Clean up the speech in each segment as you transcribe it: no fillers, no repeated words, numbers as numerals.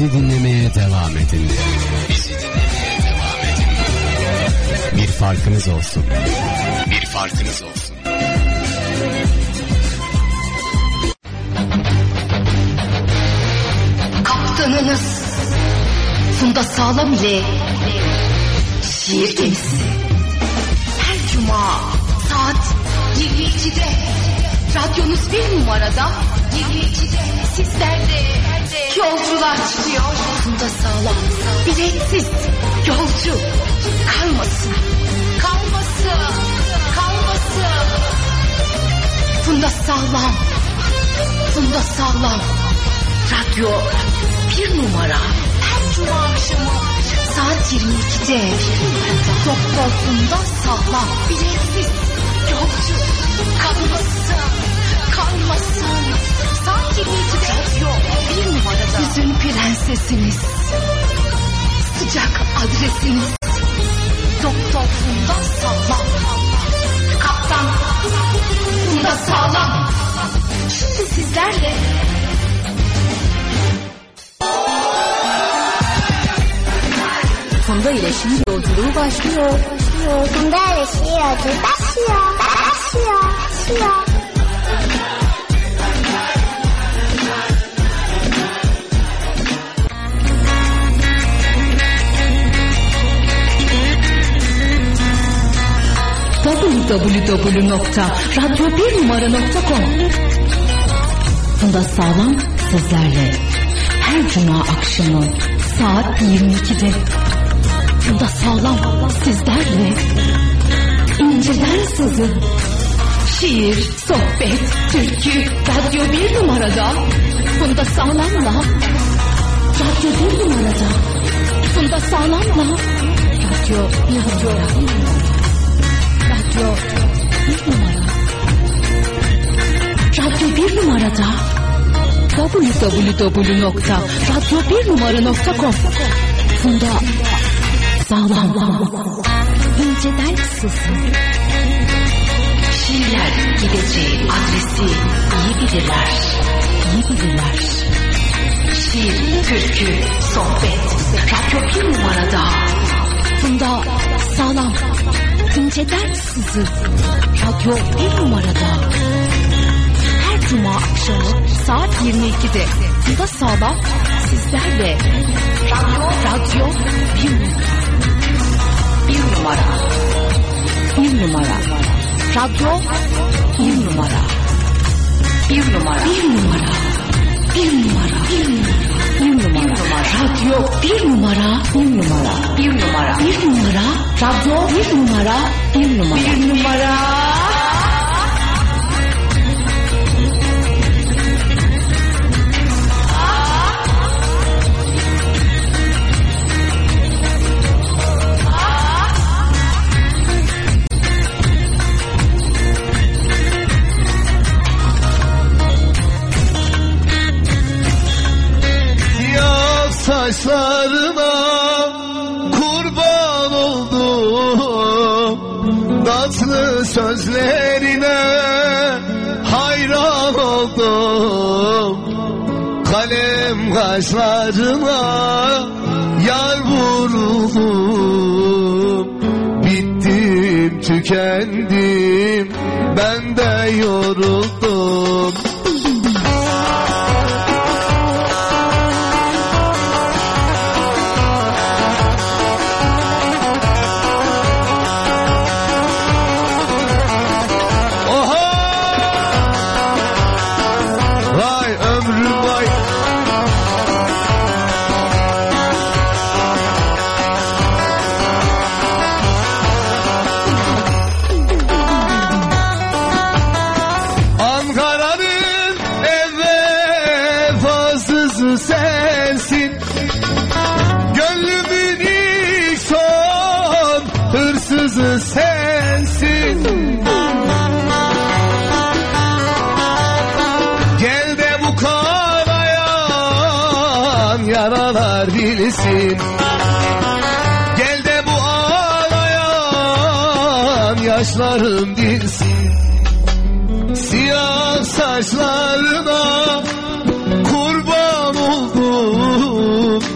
Bizi dinlemeye devam edin. Bizi dinlemeye devam edin. Bir farkınız olsun. Bir farkınız olsun. Kaptanınız Funda Sağlam ile Şiir Gemisi. Her cuma saat 22'de radyonuz bir numarada, 22'de sizlerle yolcular çıkıyor. Funda Sağlam biletsiz yolcu kalmasın, kalmasın, kalmasın. Funda Sağlam, Funda Sağlam radyo bir numara. Her cuma akşamı saat 22'de Doktor Funda Sağlam biletsiz yolcu kalmasın, kalmasın. Saat 22'de radyo bir numarada. Hüzün prensesiniz, sıcak adresiniz Doktor Funda Sağlam. Kaptan Funda Sağlam şimdi sizlerle. Funda ile şiir yolculuğu başlıyor. Funda ile şiir yolculuğu başlıyor. www.radyo1numara.com. Funda Sağlam sizlerle her cuma akşamı saat 22'de. Funda Sağlam sizlerle İncirden Sızı, şiir, sohbet, türkü, radyo bir numarada. Funda Sağlam'la radyo bir numarada. Funda Sağlam'la radyo bir numara. Radyo bir numara. Radyo bir numarada. www.radyo1numara.com. Funda Sağlam. İnceden Sızı. Şiirler gideceği adresi iyi bilirler. İyi bilirler. Şiir, türkü, sohbet, radyo bir numarada. Funda Sağlam. İnceden Sızı. Radyo bir numarada. Her cuma akşamı saat 22'de Funda Sağlam sizlerle radyo bir numara. Bir numara. Radyo bir numara. Bir numara. Bir numara. Bir numara. Bir numara. Radyo bir numara. Bir numara. Bir numara. Bir numara. Radyo bir numara. Bir numara. Bir numara. Saçlarına kurban oldum, nazlı sözlerine hayran oldum. Kalem kaşlarına yar vuruldum, bittim tükendim, ben de yoruldum. Sensin, gönlümün ilk son hırsızı sensin. Gel de bu kanayan yaralar bilsin, gel de bu ağlayan yaşlarım dinsin. Siyah saçlarına kurban oldum,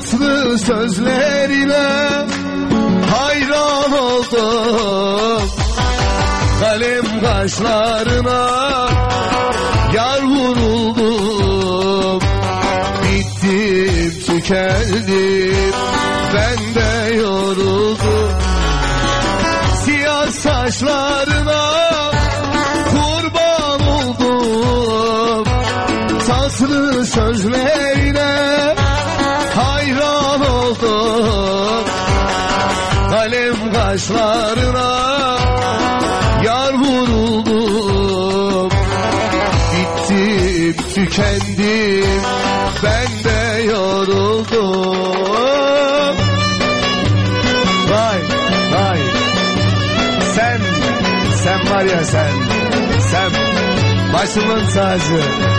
tatlı sözlerine hayran oldum. Kalem kaşlarına yar vuruldum. Bittim tükendim, ben de yoruldum. Siyah saçlarına kurban oldum. Tatlı sözlerine hayran oldum. Kalem kaşlarına yar vuruldum. Bittim tükendim, ben de yoruldum. Vay vay, sen var ya sen başımın tacı.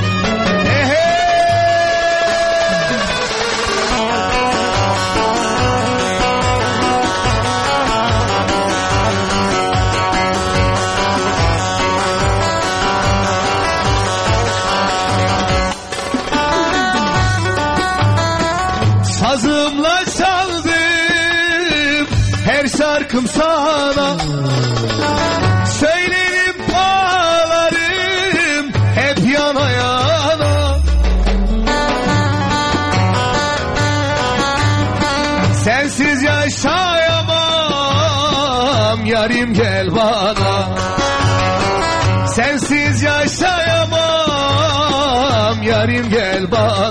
Sazımla çaldım her şarkım sana, söylerim ağlarım hep yana yana. Sensiz yaşayamam yarim, gel bana. Sensiz yaşayamam yarim, gel bana.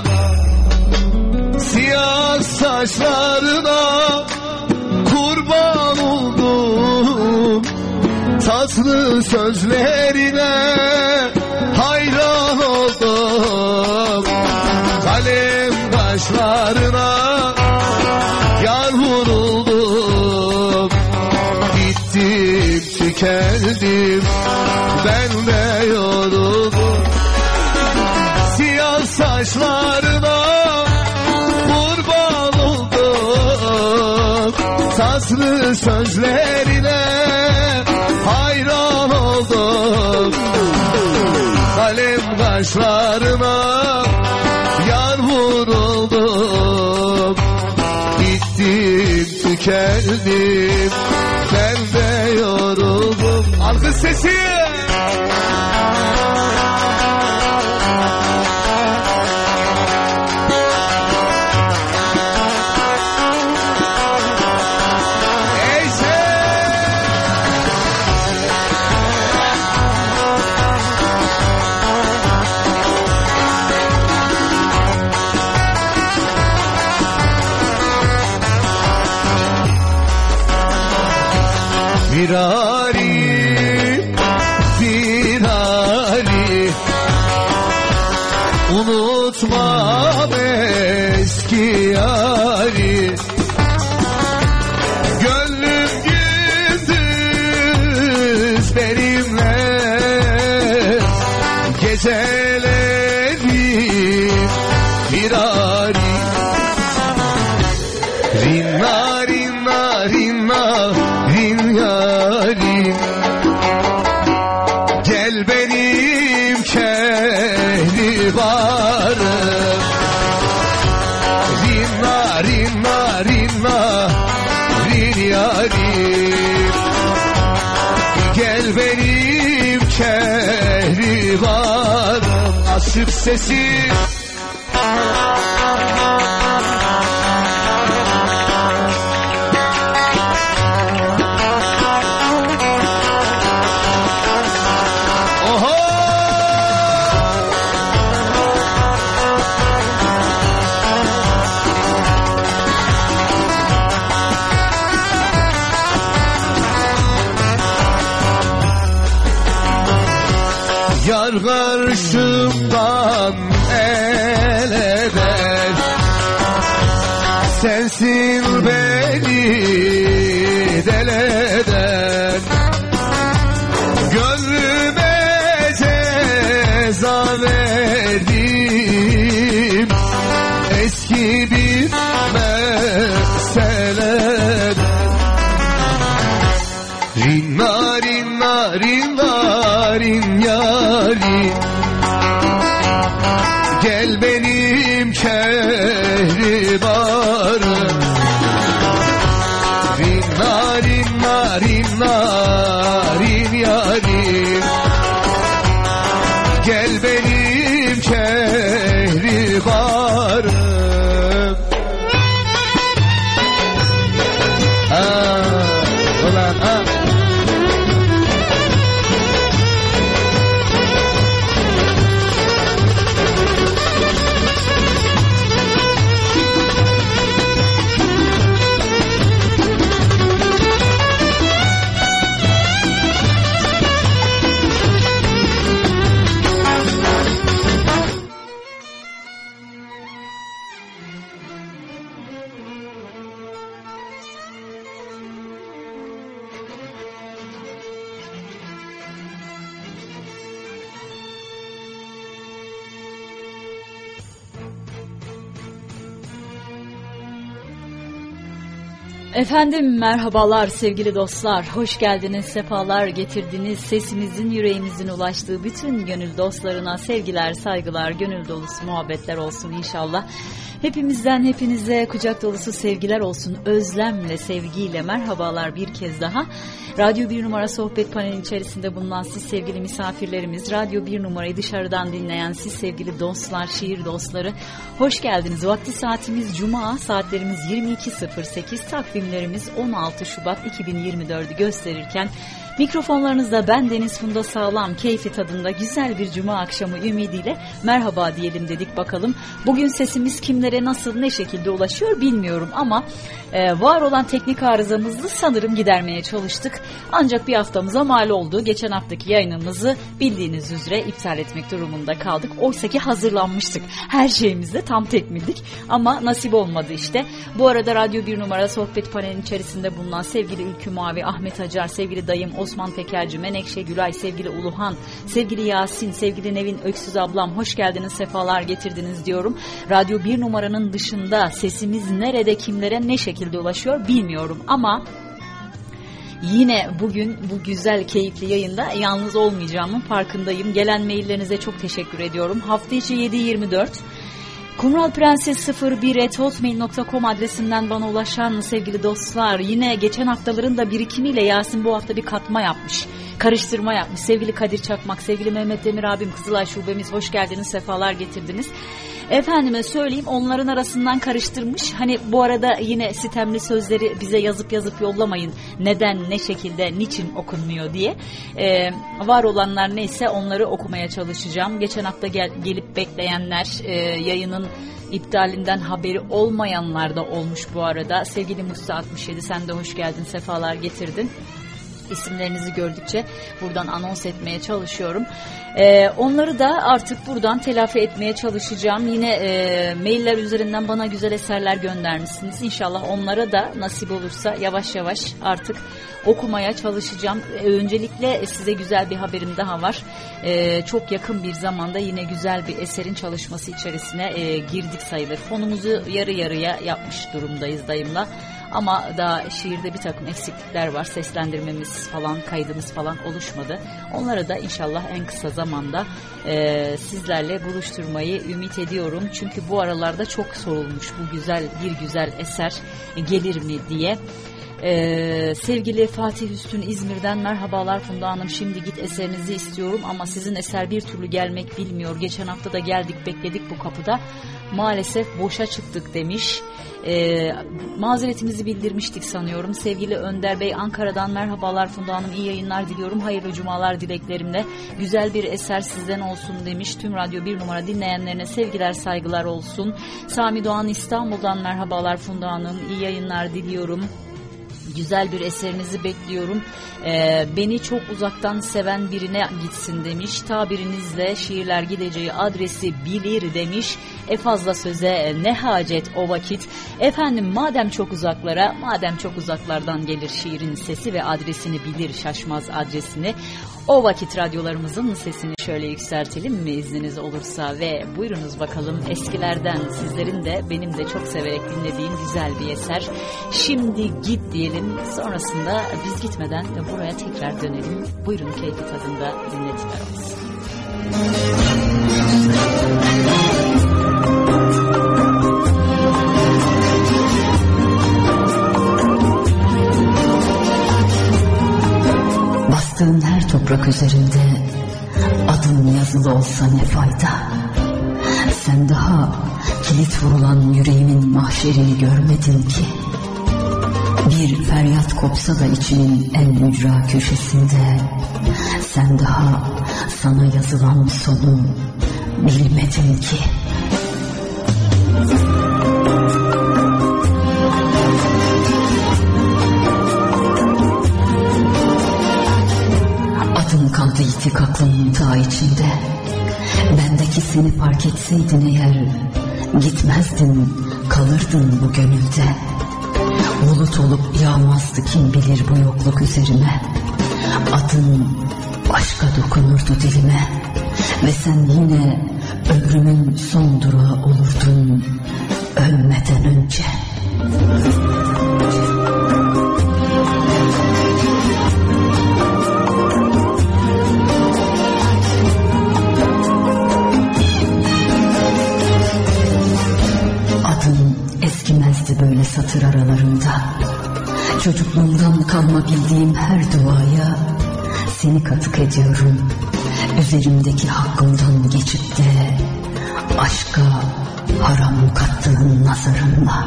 Siyah saçlarına kurban oldum. Tatlı sözlerine hayran oldum. Kalem kaşlarına yar vuruldum. Bittim tükendim, ben de yoruldum. Siyah saçlarına kurban oldum. Tatlı sözlerine hayran oldum. Kalem kaşlarına yar vuruldum. Bittim tükendim, ben de yoruldum. Alkış sesi. Firari, firari, unutmam eski yari. Gönlüm gündüz benimle, geceleri firari. Rinna rinna rinna rin yarim, gel benim kehribarım. Rinna rinna rinna rin yarim, gel benim kehribarım. Aşık sesi. Yar karşımdan el eder, sensin beni deleden. Gönlüme ceza verdim, eski bir meseleden. Rinna rinna rinna rin yari, gel benim kehribarım. Efendim merhabalar sevgili dostlar, hoş geldiniz, sefalar getirdiniz. Sesimizin yüreğimizin ulaştığı bütün gönül dostlarına sevgiler, saygılar, gönül dolusu muhabbetler olsun inşallah. Hepimizden hepinize kucak dolusu sevgiler olsun, özlemle, sevgiyle merhabalar bir kez daha. Radyo 1 numara sohbet paneli içerisinde bulunan siz sevgili misafirlerimiz, Radyo 1 numarayı dışarıdan dinleyen siz sevgili dostlar, şiir dostları, hoş geldiniz. Vakti saatimiz Cuma, saatlerimiz 22.08, takvimlerimiz 16 Şubat 2024'ü gösterirken mikrofonlarınızda ben Deniz Funda Sağlam, keyfi tadında güzel bir Cuma akşamı ümidiyle merhaba diyelim dedik bakalım. Bugün sesimiz kimlere nasıl ne şekilde ulaşıyor bilmiyorum ama var olan teknik arızamızı sanırım gidermeye çalıştık. Ancak bir haftamıza mal oldu. Geçen haftaki yayınımızı bildiğiniz üzere iptal etmek durumunda kaldık. Oysa ki hazırlanmıştık. Her şeyimizle tam tekmildik ama nasip olmadı işte. Bu arada Radyo 1 numara sohbet panelinin içerisinde bulunan sevgili Ülkü Mavi, Ahmet Acar, sevgili dayım Osman Tekerci, Menekşe Gülay, sevgili Uluhan, sevgili Yasin, sevgili Nevin Öksüz ablam, hoş geldiniz, sefalar getirdiniz diyorum. Radyo 1 numaranın dışında sesimiz nerede, kimlere, ne şekilde ulaşıyor bilmiyorum ama yine bugün bu güzel keyifli yayında yalnız olmayacağımın farkındayım. Gelen maillerinize çok teşekkür ediyorum. Hafta içi 7-24 kumralprenses01@hotmail.com adresinden bana ulaşan sevgili dostlar, yine geçen haftaların da birikimiyle Yasin bu hafta bir katma yapmış, karıştırma yapmış. Sevgili Kadir Çakmak, sevgili Mehmet Demir abim, Kızılay Şubemiz, hoş geldiniz, sefalar getirdiniz. Efendime söyleyeyim, onların arasından karıştırmış. Hani bu arada yine sitemli sözleri bize yazıp yollamayın. Neden, ne şekilde, niçin okunmuyor diye. Var olanlar neyse onları okumaya çalışacağım. Geçen hafta gelip bekleyenler, yayının iptalinden haberi olmayanlar da olmuş bu arada. Sevgili Musa 67, sen de hoş geldin, sefalar getirdin. İsimlerinizi gördükçe buradan anons etmeye çalışıyorum. Onları da artık buradan telafi etmeye çalışacağım. Yine mailler üzerinden bana güzel eserler göndermişsiniz. İnşallah onlara da nasip olursa yavaş yavaş artık okumaya çalışacağım. Öncelikle size güzel bir haberim daha var. Çok yakın bir zamanda yine güzel bir eserin çalışması içerisine girdik sayılır. Fonumuzu yarı yarıya yapmış durumdayız dayımla. Ama daha şiirde bir takım eksiklikler var. Seslendirmemiz falan, kaydımız falan oluşmadı. Onları da inşallah en kısa zamanda sizlerle buluşturmayı ümit ediyorum. Çünkü bu aralarda çok sorulmuş bu güzel eser gelir mi diye. Sevgili Fatih Üstün İzmir'den merhabalar Funda Hanım, şimdi git eserinizi istiyorum ama sizin eser bir türlü gelmek bilmiyor. Geçen hafta da geldik, bekledik bu kapıda, maalesef boşa çıktık demiş. Mazeretimizi bildirmiştik sanıyorum. Sevgili Önder Bey Ankara'dan merhabalar Funda Hanım, iyi yayınlar diliyorum, hayırlı cumalar dileklerimle, güzel bir eser sizden olsun demiş. Tüm Radyo 1 numara dinleyenlerine sevgiler, saygılar olsun. Sami Doğan İstanbul'dan merhabalar Funda Hanım, iyi yayınlar diliyorum, güzel bir eserinizi bekliyorum. Beni çok uzaktan seven birine gitsin demiş. Tabirinizle şiirler gideceği adresi bilir demiş. Fazla söze ne hacet o vakit. Efendim madem çok uzaklardan gelir şiirin sesi ve adresini bilir, şaşmaz adresini. O vakit radyolarımızın sesini şöyle yükseltelim mi izniniz olursa ve buyurunuz bakalım, eskilerden sizlerin de benim de çok severek dinlediğim güzel bir eser. Şimdi git diyelim, sonrasında biz gitmeden buraya tekrar dönelim. Buyurun, keyfi tadında dinletiler olsun. Bastığın her toprak üzerinde adın yazılı olsa ne fayda? Sen daha kilit vurulan yüreğimin mahşerini görmedin ki. Bir feryat kopsa da içinin en ücra köşesinde, sen daha sana yazılan sonu bilmedin ki. Adın kaldı yitik aklımın ta içinde. Bendeki seni fark etseydin eğer, gitmezdin, kalırdın bu gönülde. Bulut olup yağmazdı kim bilir bu yokluk üzerime. Adın başka dokunurdu dilime. Ve sen yine ömrümün son durağı olurdun ölmeden önce. satır aralarında. Çocukluğumdan kalma bildiğim her duaya seni katık ediyorum. Üzerimdeki hakkımdan geçip de aşka haram kattığın nazarınla.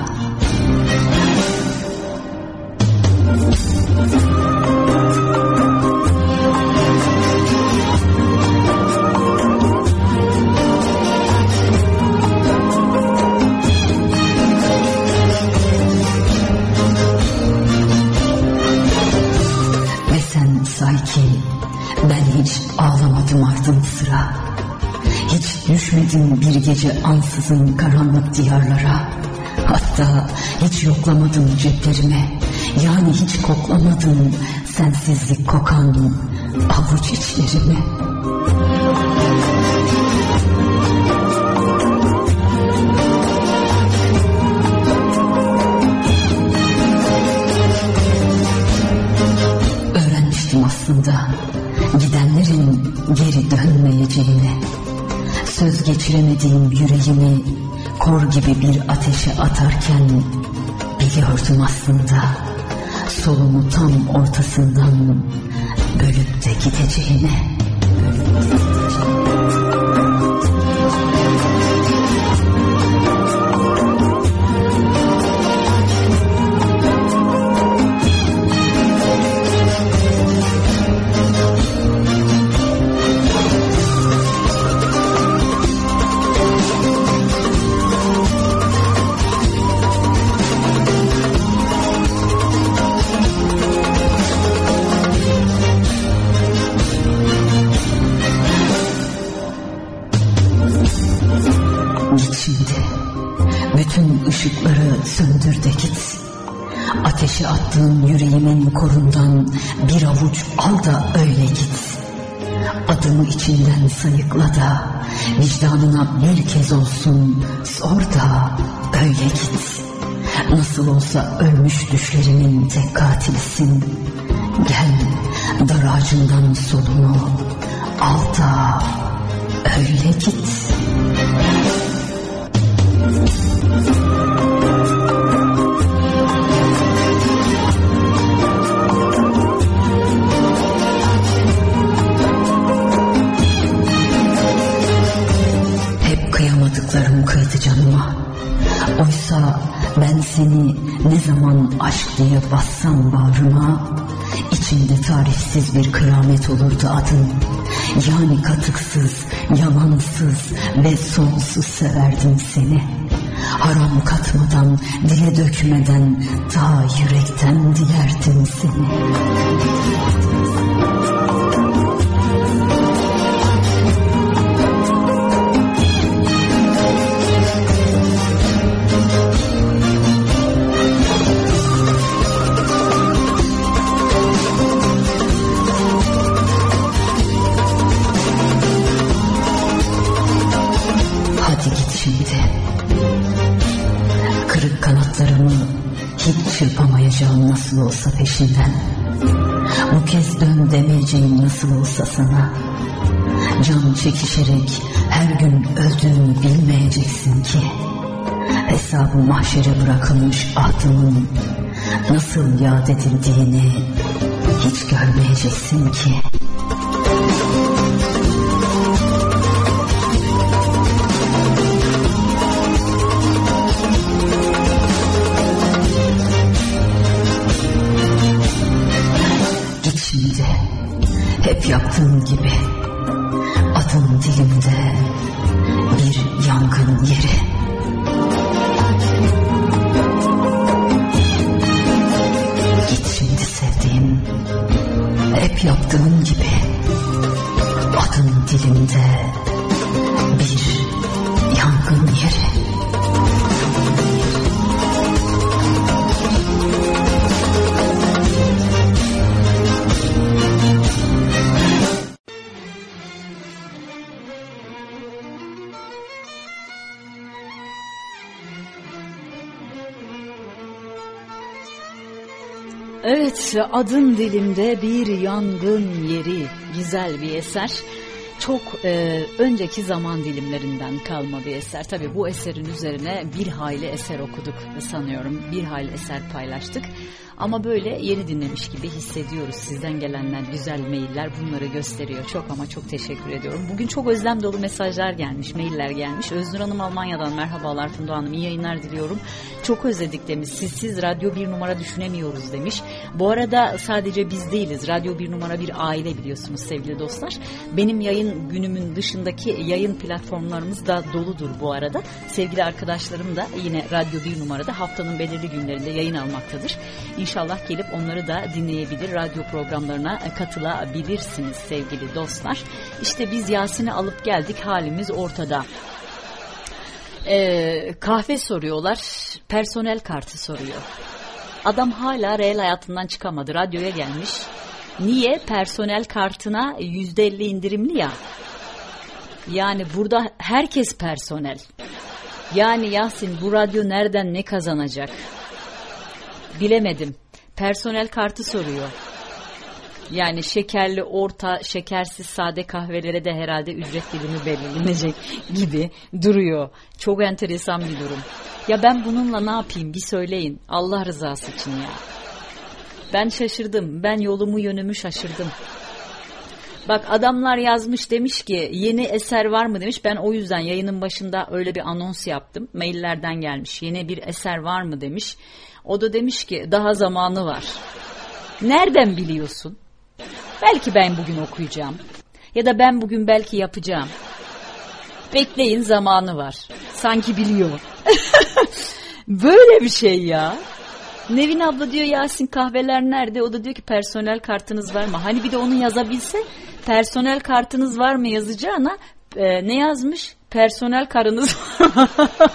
Ve sen say ki ben hiç ağlamadım ardın sıra. Hiç düşmedim bir gece ansızın karanlık diyarlara. Hatta hiç yoklamadım ceplerime. Yani hiç koklamadım sensizlik kokan avuç içlerimi. Öğrenmiştim aslında gidenlerin geri dönmeyeceğini. Söz geçiremediğim yüreğimi kor gibi bir ateşe atarken biliyordum aslında solumu tam ortasından bölüp de gideceğini. Işıkları söndür de git. Ateşe attığın yüreğimin korundan bir avuç al da öyle git. Adımı içinden sayıkla da vicdanına bir kez olsun sor da öyle git. Nasıl olsa ölmüş düşlerimin tek katilisin. Gel dar ağacından solumu al da öyle git. Kıyamadıklarım kıydı canıma. Oysa ben seni ne zaman aşk diye bassam bağrıma, içimde tarifsiz bir kıyamet olurdu adın. Yani katıksız, yalansız ve sonsuz severdim seni. Haram katmadan, dile dökmeden, ta yürekten dilerdim seni. Kırık kanatlarımı hiç çırpamayacağım nasıl olsa peşinden. Bu kez dön demeyeceğim nasıl olsa sana. Can çekişerek her gün öldüğümü bilmeyeceksin ki. Hesabı mahşere bırakılmış ahdımın nasıl yad edildiğini hiç görmeyeceksin ki. Hep yaptığın gibi adın dilimde bir yangın yeri. Git şimdi sevdiğim, hep yaptığın gibi adın dilimde bir yangın yeri. Evet, adın dilimde bir yangın yeri, güzel bir eser. çok önceki zaman dilimlerinden kalma bir eser. Tabii bu eserin üzerine bir hayli eser okuduk sanıyorum. Bir hayli eser paylaştık. Ama böyle yeni dinlemiş gibi hissediyoruz. Sizden gelenler, güzel mailler bunları gösteriyor. Çok ama çok teşekkür ediyorum. Bugün çok özlem dolu mesajlar gelmiş, mailler gelmiş. Öznur Hanım Almanya'dan merhabalar Funda Hanım, iyi yayınlar diliyorum. Çok özledik demiş. Sizsiz Radyo 1 numara düşünemiyoruz demiş. Bu arada sadece biz değiliz. Radyo 1 numara bir aile biliyorsunuz sevgili dostlar. Benim yayın günümün dışındaki yayın platformlarımız da doludur bu arada. Sevgili arkadaşlarım da yine Radyo 1 numarada haftanın belirli günlerinde yayın almaktadır. İnşallah gelip onları da dinleyebilir, radyo programlarına katılabilirsiniz sevgili dostlar. İşte biz Yasin'i alıp geldik, halimiz ortada. Kahve soruyorlar, personel kartı soruyor. Adam hala reel hayatından çıkamadı, radyoya gelmiş. Niye? Personel kartına %50 indirimli ya. Yani burada herkes personel. Yani Yasin bu radyo nereden ne kazanacak? Bilemedim. Personel kartı soruyor. Yani şekerli, orta, şekersiz, sade kahvelere de herhalde ücret dilimi belirlenecek gibi duruyor. Çok enteresan bir durum. Ya ben bununla ne yapayım bir söyleyin. Allah rızası için ya. Ben şaşırdım. Ben yolumu yönümü şaşırdım. Bak adamlar yazmış, demiş ki yeni eser var mı demiş. Ben o yüzden yayının başında öyle bir anons yaptım. Maillerden gelmiş. Yeni bir eser var mı demiş. O da demiş ki daha zamanı var. Nereden biliyorsun? Belki ben bugün okuyacağım. Ya da ben bugün belki yapacağım. Bekleyin, zamanı var. Sanki biliyor. Böyle bir şey ya. Nevin abla diyor Yasin kahveler nerede? O da diyor ki personel kartınız var mı? Hani bir de onu yazabilse personel kartınız var mı yazacağına ne yazmış? Personel karınız var mı?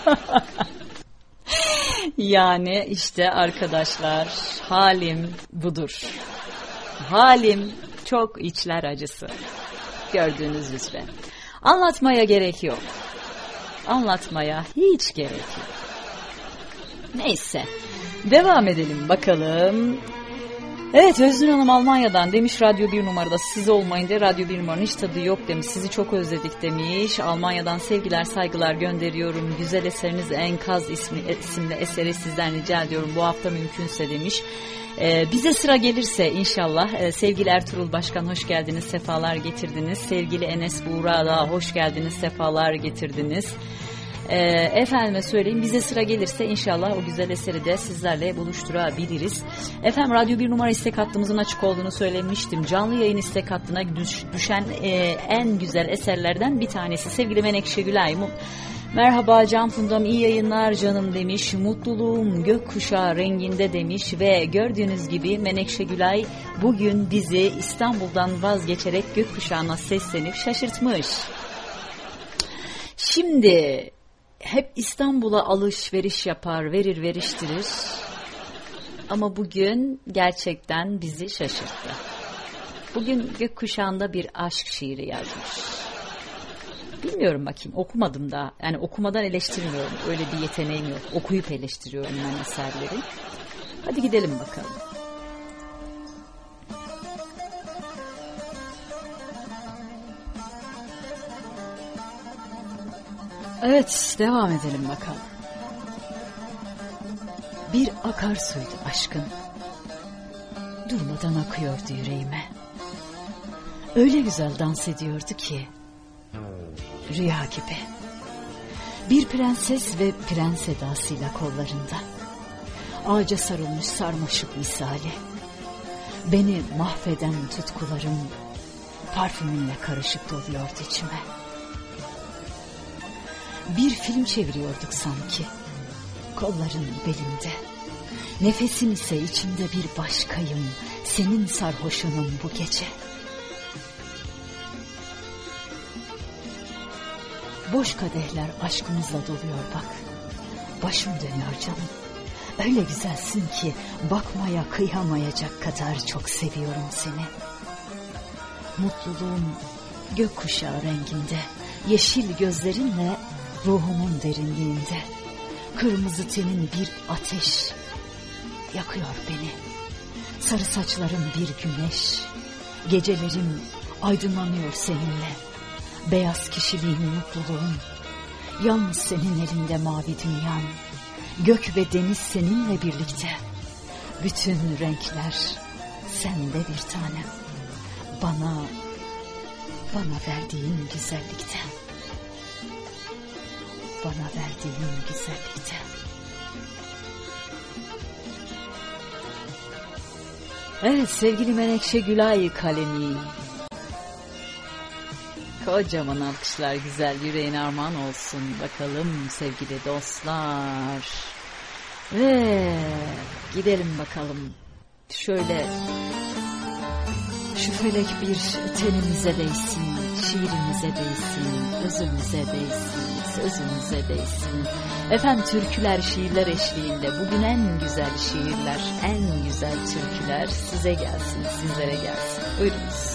Yani işte arkadaşlar halim budur. Halim çok içler acısı. Gördüğünüz üzere. Anlatmaya gerek yok. Anlatmaya hiç gerek yok. Neyse. Devam edelim bakalım. Evet, Öznur Hanım Almanya'dan demiş Radyo 1 numarada siz olmayınca Radyo 1 numaranın hiç tadı yok demiş. Sizi çok özledik demiş. Almanya'dan sevgiler saygılar gönderiyorum. Güzel eseriniz Enkaz isimli eseri sizden rica ediyorum. Bu hafta mümkünse demiş. Bize sıra gelirse inşallah. Sevgili Ertuğrul Başkan hoş geldiniz, sefalar getirdiniz. Sevgili Enes Buğra da hoş geldiniz, sefalar getirdiniz. Efendime söyleyeyim, bize sıra gelirse inşallah o güzel eseri de sizlerle buluşturabiliriz. Efendim Radyo 1 numara istek hattımızın açık olduğunu söylemiştim. Canlı yayın istek hattına düşen en güzel eserlerden bir tanesi. Sevgili Menekşe Gülay merhaba Can Fundam, iyi yayınlar canım demiş. Mutluluğum gökkuşağı renginde demiş ve gördüğünüz gibi Menekşe Gülay bugün bizi İstanbul'dan vazgeçerek gökkuşağına seslenip şaşırtmış. Şimdi hep İstanbul'a alışveriş yapar, verir veriştirir. Ama bugün gerçekten bizi şaşırttı. Bugün gökkuşağında bir aşk şiiri yazmış. Bilmiyorum bakayım, okumadım daha. Yani okumadan eleştirmiyorum. Öyle bir yeteneğim yok. Okuyup eleştiriyorum ben eserleri. Hadi gidelim bakalım. Evet, devam edelim bakalım. Bir akarsuydu aşkın. Durmadan akıyordu yüreğime. Öyle güzel dans ediyordu ki. Rüya gibi. Bir prenses ve prens edasıyla kollarında. Ağaca sarılmış sarmaşık misali. Beni mahveden tutkularım parfümünle karışık doluyordu içime. Bir film çeviriyorduk sanki. Kolların belimde. Nefesin ise içimde bir başkayım. Senin sarhoşunum bu gece. Boş kadehler aşkımızla doluyor bak. Başım dönüyor canım. Öyle güzelsin ki bakmaya kıyamayacak kadar çok seviyorum seni. Mutluluğum gökkuşağı renginde. Yeşil gözlerinle ruhumun derinliğinde. Kırmızı tenin bir ateş yakıyor beni. Sarı saçların bir güneş. Gecelerim aydınlanıyor seninle. beyaz kişiliğin, mutluluğun. Yalnız senin elinde mavi dünyan. Gök ve deniz seninle birlikte. Bütün renkler sende bir tanem. Bana verdiğin güzellikte. Bana verdiğin güzellikte. Evet sevgili Menekşe Gülay kalemi. Kocaman alkışlar, güzel yüreğine armağan olsun bakalım sevgili dostlar. Ve gidelim bakalım. Şöyle şu felek bir tenimize değsin, şiirimize değsin, özümüze değsin, sözümüze değsin. Efendim türküler, şiirler eşliğinde bugün en güzel şiirler, en güzel türküler size gelsin, sizlere gelsin. Buyurunuz.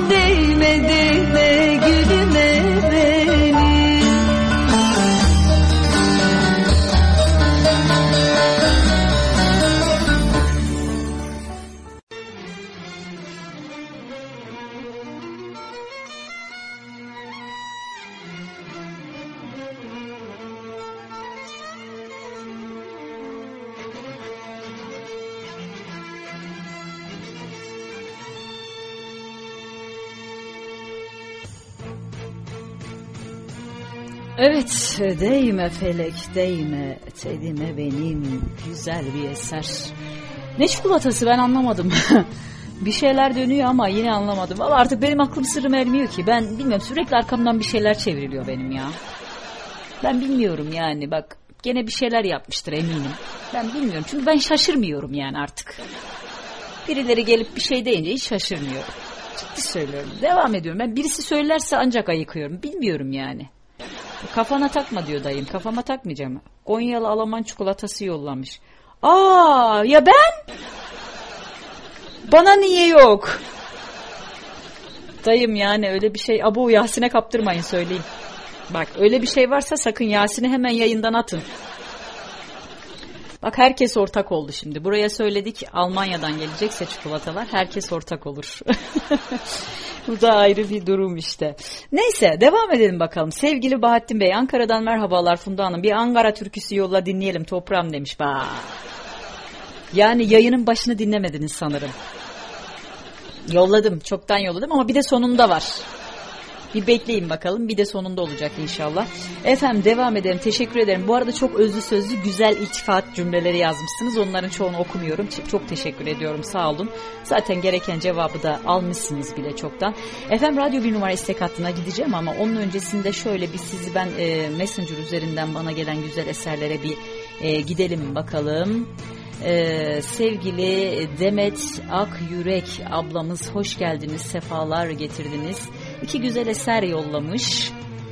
değme değme gülüme benim. Evet, değme felek, değme tedime benim, güzel bir eser. Ne çikolatası ben anlamadım. Bir şeyler dönüyor ama yine anlamadım. Vallahi artık benim aklım sırrım ermiyor ki. Ben bilmiyorum, sürekli arkamdan bir şeyler çevriliyor benim ya. Ben bilmiyorum yani, bak gene bir şeyler yapmıştır eminim. Ben bilmiyorum çünkü ben şaşırmıyorum yani artık. Birileri gelip bir şey deyince hiç şaşırmıyorum. Ciddi söylüyorum, devam ediyorum. Ben birisi söylerse ancak ayıkıyorum, bilmiyorum yani. Kafana takma diyor dayım. Kafama takmayacağım. Konyalı Alman çikolatası yollamış. Aa ya ben? Bana niye yok? Dayım yani öyle bir şey. Abo Yasin'e kaptırmayın söyleyeyim. Bak öyle bir şey varsa sakın Yasin'i hemen yayından atın. Bak herkes ortak oldu şimdi. Buraya söyledik Almanya'dan gelecekse çikolatalar herkes ortak olur. Bu da ayrı bir durum işte. Neyse devam edelim bakalım. Sevgili Bahattin Bey, Ankara'dan merhabalar Funda Hanım. Bir Ankara türküsü yolla dinleyelim toprağım demiş. Bak. Yani yayının başını dinlemediniz sanırım. Yolladım, çoktan yolladım ama bir de sonunda var. Bir bekleyin bakalım, bir de sonunda olacak inşallah. Efendim devam edelim, teşekkür ederim. Bu arada çok özlü sözlü güzel iltifat cümleleri yazmışsınız. Onların çoğunu okumuyorum. Çok teşekkür ediyorum, sağ olun. Zaten gereken cevabı da almışsınız bile çoktan. Efendim Radyo 1 numara istek hattına gideceğim ama onun öncesinde şöyle bir sizi ben Messenger üzerinden bana gelen güzel eserlere bir gidelim bakalım. Sevgili Demet Akyürek ablamız hoş geldiniz, sefalar getirdiniz. 2 güzel eser yollamış.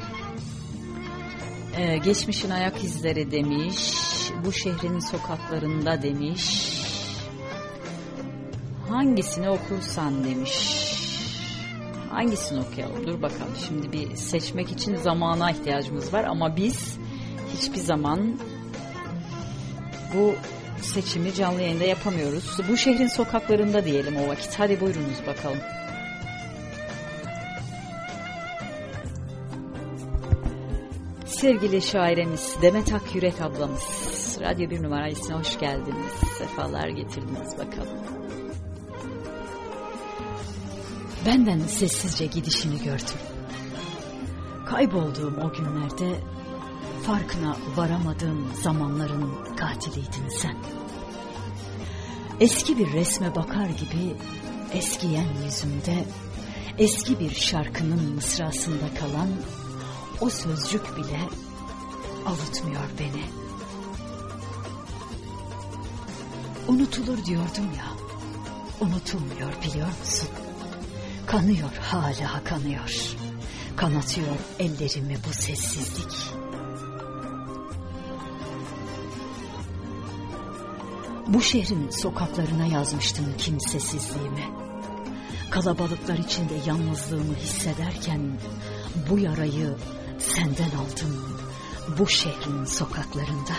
Geçmişin ayak izleri demiş, bu şehrin sokaklarında demiş, hangisini okursan demiş. Hangisini okuyalım? Dur bakalım, şimdi bir seçmek için zamana ihtiyacımız var ama biz hiçbir zaman bu seçimi canlı yayında yapamıyoruz. Bu şehrin sokaklarında diyelim o vakit. Hadi buyurunuz bakalım. Sevgili şairemiz Demet Akyürek ablamız, Radyo 1 numarasına hoş geldiniz. Sefalar getirdiniz bakalım. Benden sessizce gidişini gördüm. Kaybolduğum o günlerde farkına varamadığım zamanların katiliydin sen. Eski bir resme bakar gibi eskiyen yüzümde, eski bir şarkının mısrasında kalan o sözcük bile avutmuyor beni. Unutulur diyordum ya, unutulmuyor biliyor musun? Kanıyor, hala kanıyor. Kanatıyor ellerimi bu sessizlik. Bu şehrin sokaklarına yazmıştım kimsesizliğimi. Kalabalıklar içinde yalnızlığımı hissederken bu yarayı senden aldım bu şehrin sokaklarında.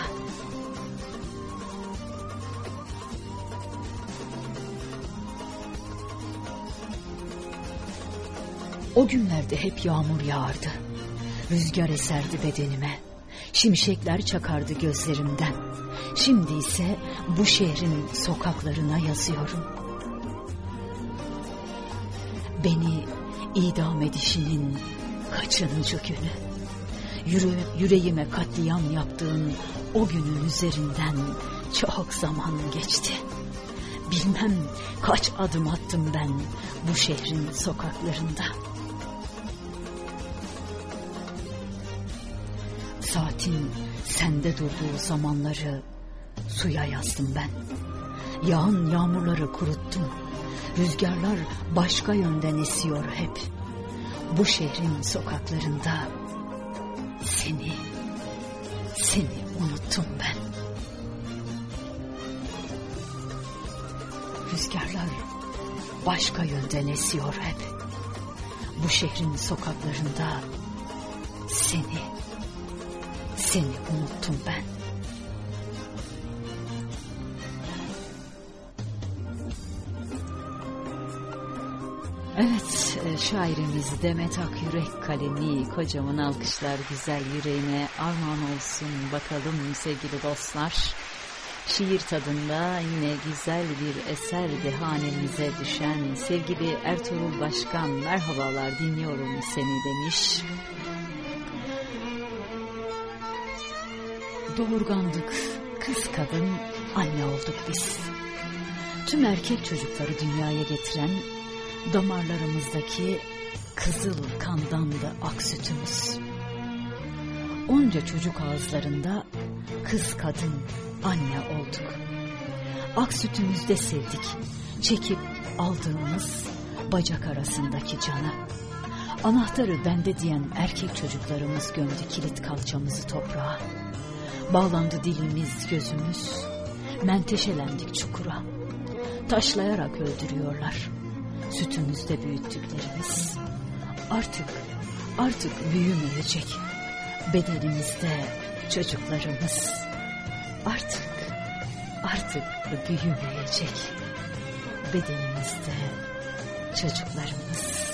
O günlerde hep yağmur yağardı. Rüzgar eserdi bedenime. Şimşekler çakardı gözlerimden. Şimdi ise bu şehrin sokaklarına yazıyorum. Beni idam edişinin kaçıncı günü? Yüreğime katliam yaptığın o günün üzerinden çok zaman geçti. Bilmem kaç adım attım ben bu şehrin sokaklarında. Saatin sende durduğu zamanları suya yazdım ben. Yağan yağmurları kuruttum. Rüzgarlar başka yönden esiyor hep. Bu şehrin sokaklarında seni unuttum ben. Rüzgarlar başka yönden esiyor hep. bu şehrin sokaklarında seni unuttum ben. Evet, şairimiz Demet Akyürek kalemi kocaman alkışlar güzel yüreğine armağan olsun bakalım sevgili dostlar. Şiir tadında yine güzel bir eserdi hanemize düşen sevgili Ertuğrul Başkan, merhabalar dinliyorum seni demiş. Doğurgandık, kız kadın anne olduk biz. Tüm erkek çocukları dünyaya getiren damarlarımızdaki kızıl kandan da ak sütümüz. Onca çocuk ağızlarında kız kadın anne olduk. Ak sütümüzde sevdik, çekip aldığımız bacak arasındaki cana. Anahtarı bende diyen erkek çocuklarımız gömdü kilit kalçamızı toprağa. Bağlandı dilimiz gözümüz, menteşelendik çukura. Taşlayarak öldürüyorlar sütümüzde büyüttüklerimiz. Artık büyümeyecek bedenimizde çocuklarımız. Artık büyümeyecek bedenimizde çocuklarımız.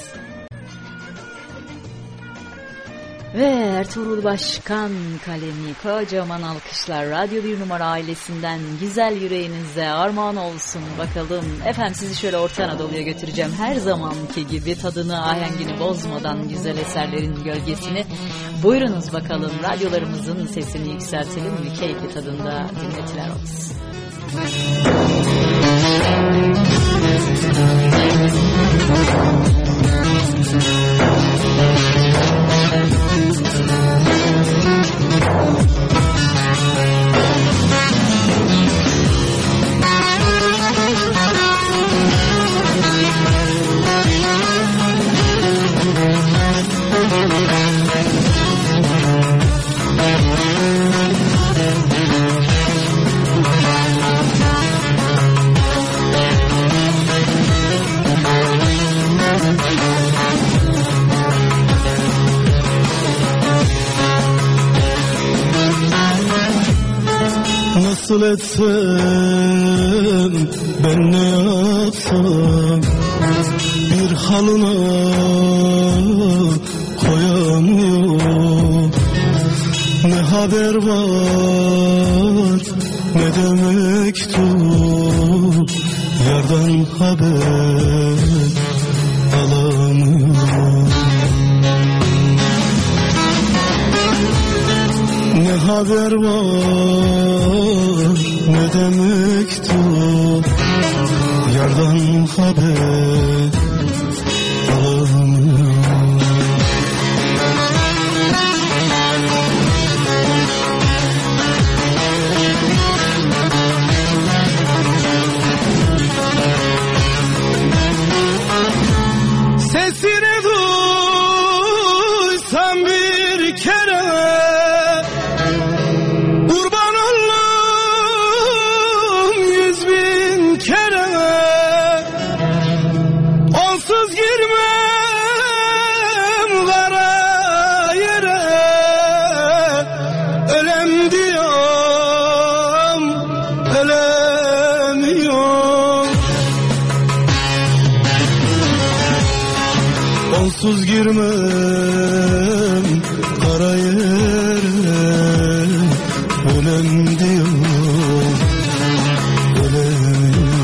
Ve Ertuğrul Başkan kalemi kocaman alkışlar Radyo 1 Numara ailesinden güzel yüreğinize armağan olsun bakalım. Efendim sizi şöyle Orta Anadolu'ya götüreceğim. Her zamanki gibi tadını ahengini bozmadan güzel eserlerin gölgesini. Buyurunuz bakalım radyolarımızın sesini yükseltelim ve keyifli tadında dinletiler olsun. Nasıl etsem, ben ne yapsam, bir halına koyamıyorum. Ne haber var, ne de mektup, yardan haber alamıyorum. Ne haber var, ne de mektup, yardan haber alamıyorum. Sesini duysam bir kere, onsuz girmem kara yere, ölem diyorum, ölemiyorum.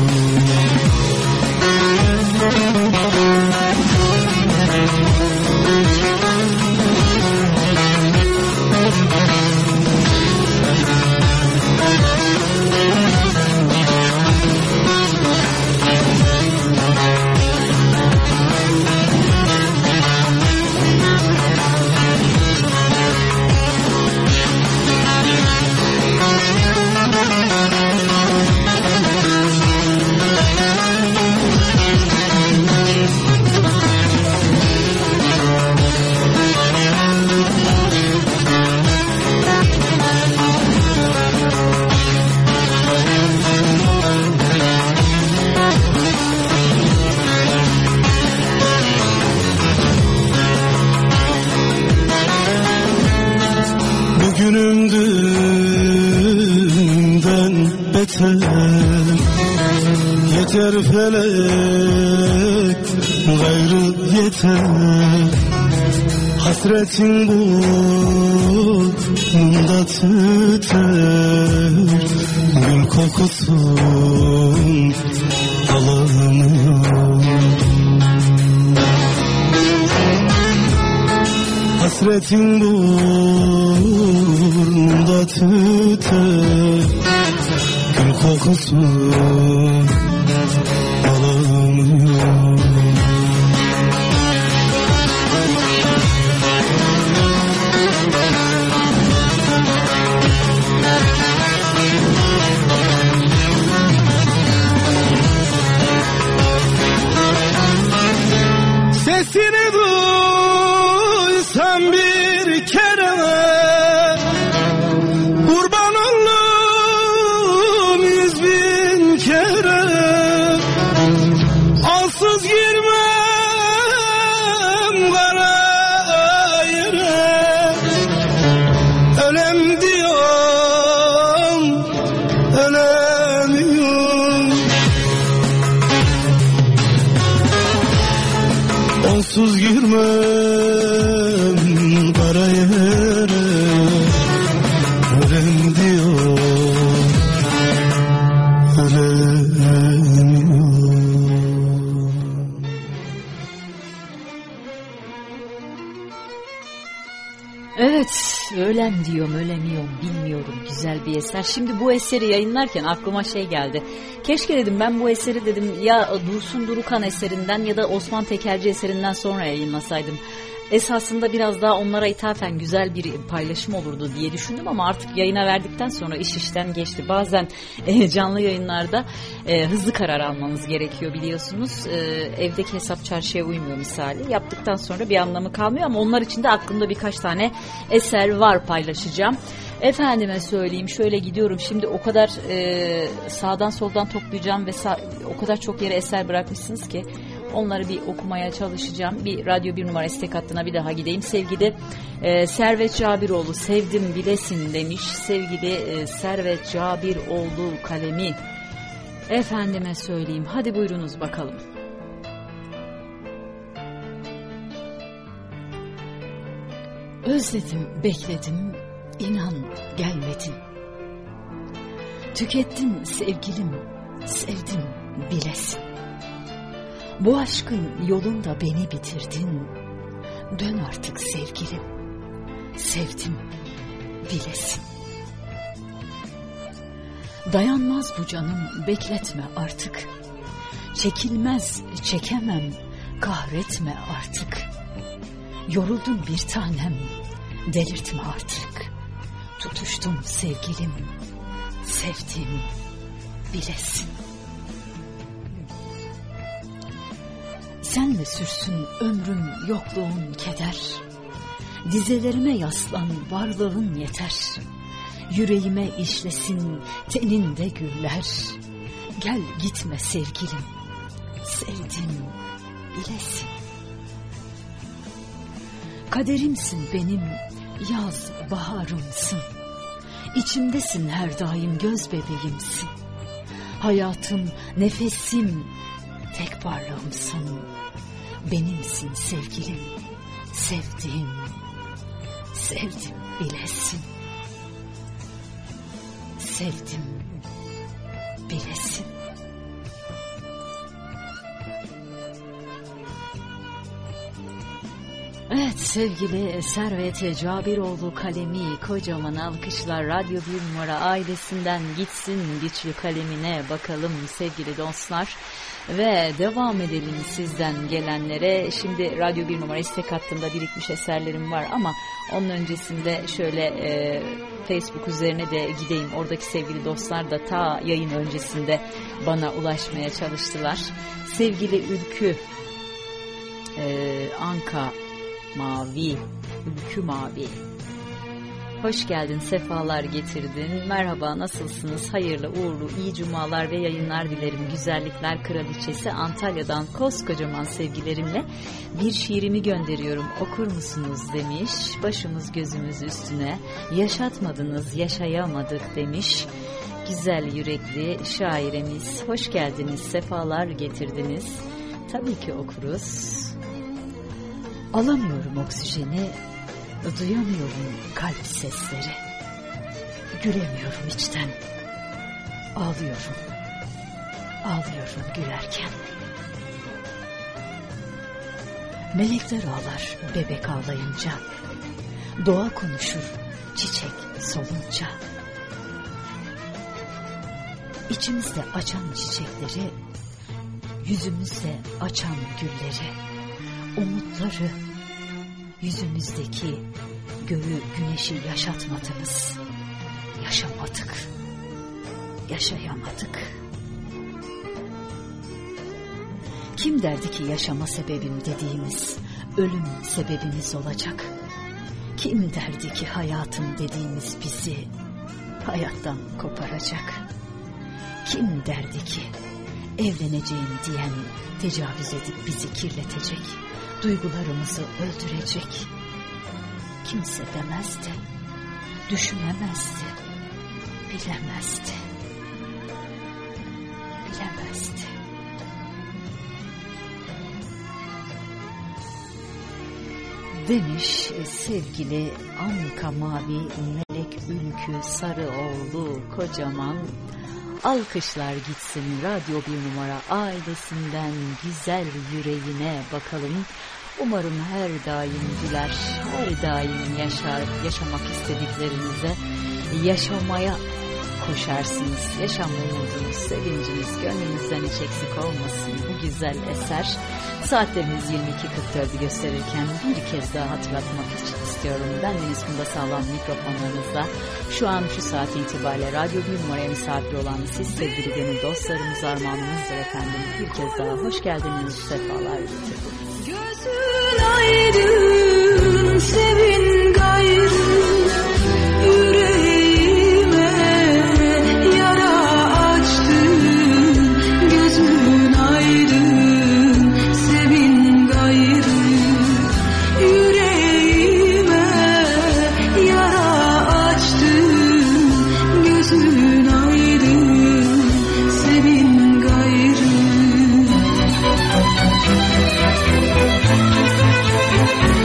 felek gayrı yeter. Hasretin burnumda tüter, gül kokusun alamıyor. Hasretin burnumda tüter, gül kokusun alamıyor. Sesini duysam bir kere, kurban olurum 100.000 kere. Alsız girmem kara yere, ölem diyorum ölemiyorum. Onsuz girmem kara yere, ölem diyor ölemiyorum. Evet, ölem diyorum, ölemiyorum, bilmiyorum. Güzel bir eser. Şimdi bu eseri yayınlarken aklıma şey geldi. Keşke dedim ben bu eseri dedim ya Dursun Durukan eserinden ya da Osman Tekelci eserinden sonra yayınlasaydım. Esasında biraz daha onlara ithafen güzel bir paylaşım olurdu diye düşündüm ama artık yayına verdikten sonra iş işten geçti. Bazen canlı yayınlarda hızlı karar almanız gerekiyor biliyorsunuz. Evdeki hesap çarşıya uymuyor misali. Yaptıktan sonra bir anlamı kalmıyor ama onlar için de aklımda birkaç tane eser var paylaşacağım. Efendime söyleyeyim şöyle gidiyorum şimdi o kadar sağdan soldan toplayacağım ve o kadar çok yere eser bırakmışsınız ki onları bir okumaya çalışacağım. Bir Radyo 1 numara istek hattına bir daha gideyim. Sevgili Servet Cabiroğlu sevdim bilesin demiş. Sevgili Servet Cabiroğlu kalemi. Efendime söyleyeyim hadi buyurunuz bakalım. Özledim bekledim İnan gelmedin. Tükettin sevgilim, sevdim bilesin. Bu aşkın yolunda beni bitirdin. Dön artık sevgilim, sevdim bilesin. Dayanmaz bu canım, bekletme artık. Çekilmez, çekemem, kahretme artık. Yoruldum bir tanem, delirtme artık. Tutuştum sevgilim, sevdim bilesin. Senle sürsün ömrüm yokluğun keder. Dizelerime yaslan varlığın yeter. Yüreğime işlesin teninde güller. Gel gitme sevgilim, sevdim bilesin. Kaderimsin benim, yaz baharımsın. İçimdesin her daim, göz bebeğimsin. Hayatım, nefesim, tek varlığımsın. Benimsin sevgilim, sevdim, sevdim bilesin. Sevdim bilesin. Evet sevgili Servet Cabiroğlu kalemi kocaman alkışlar Radyo 1 numara ailesinden gitsin güçlü kalemine bakalım sevgili dostlar. Ve devam edelim sizden gelenlere. Şimdi Radyo 1 numara istek hattında birikmiş eserlerim var ama onun öncesinde şöyle Facebook üzerine de gideyim. Oradaki sevgili dostlar da ta yayın öncesinde bana ulaşmaya çalıştılar. Sevgili Ülkü Anka Mavi, Ülkü Mavi. Hoş geldin, sefalar getirdin. Merhaba, nasılsınız? Hayırlı, uğurlu, iyi cumalar ve yayınlar dilerim. Güzellikler Kraliçesi Antalya'dan koskocaman sevgilerimle bir şiirimi gönderiyorum. Okur musunuz demiş. Başımız gözümüz üstüne. Yaşatmadınız, yaşayamadık demiş. güzel yürekli şairemiz. Hoş geldiniz, sefalar getirdiniz. Tabii ki okuruz. Alamıyorum oksijeni, duyamıyorum kalp sesleri. Gülemiyorum içten, ağlıyorum gülerken. Melekler ağlar bebek ağlayınca, doğa konuşur çiçek solunca. İçimizde açan çiçekleri, yüzümüzde açan gülleri, umutları, yüzümüzdeki göğü güneşi yaşatmadınız. Yaşayamadık. Kim derdi ki yaşama sebebim dediğimiz ölüm sebebimiz olacak? Kim derdi ki hayatım dediğimiz bizi hayattan koparacak? Kim derdi ki evleneceğim diyen tecavüz edip bizi kirletecek, duygularımızı öldürecek? Kimse demezdi, düşünemezdi, bilemezdi. Demiş sevgili Anka Mavi, Melek Ülkü Sarıoğlu kocaman. Alkışlar gitsin Radyo 1 Numara ailesinden güzel yüreğine bakalım. Umarım her daim güler, her daim yaşar, yaşamak istediklerinize yaşamaya koşarsınız. Yaşam umudunuz, sevinciniz gönlünüzden hiç eksik olmasın bu güzel eser. Saatlerimiz 22.44'ü gösterirken bir kez daha hatırlatmak için istiyorum. Ben Deniz Funda Sağlam mikrofonlarınızda. Şu an şu saat itibariyle Radyo 1 Numara'ya misafir olan siz sevgili gönül dostlarımız, armağanımızdır efendim. Bir kez daha hoş geldiniz, sefalar getirdiniz. Gözün aydın, sevin gayrı, yüreğime yara açtın. Gözün aydın, sevin gayrı, yüreğime yara açtın. Gözün aydın, sevin gayrı.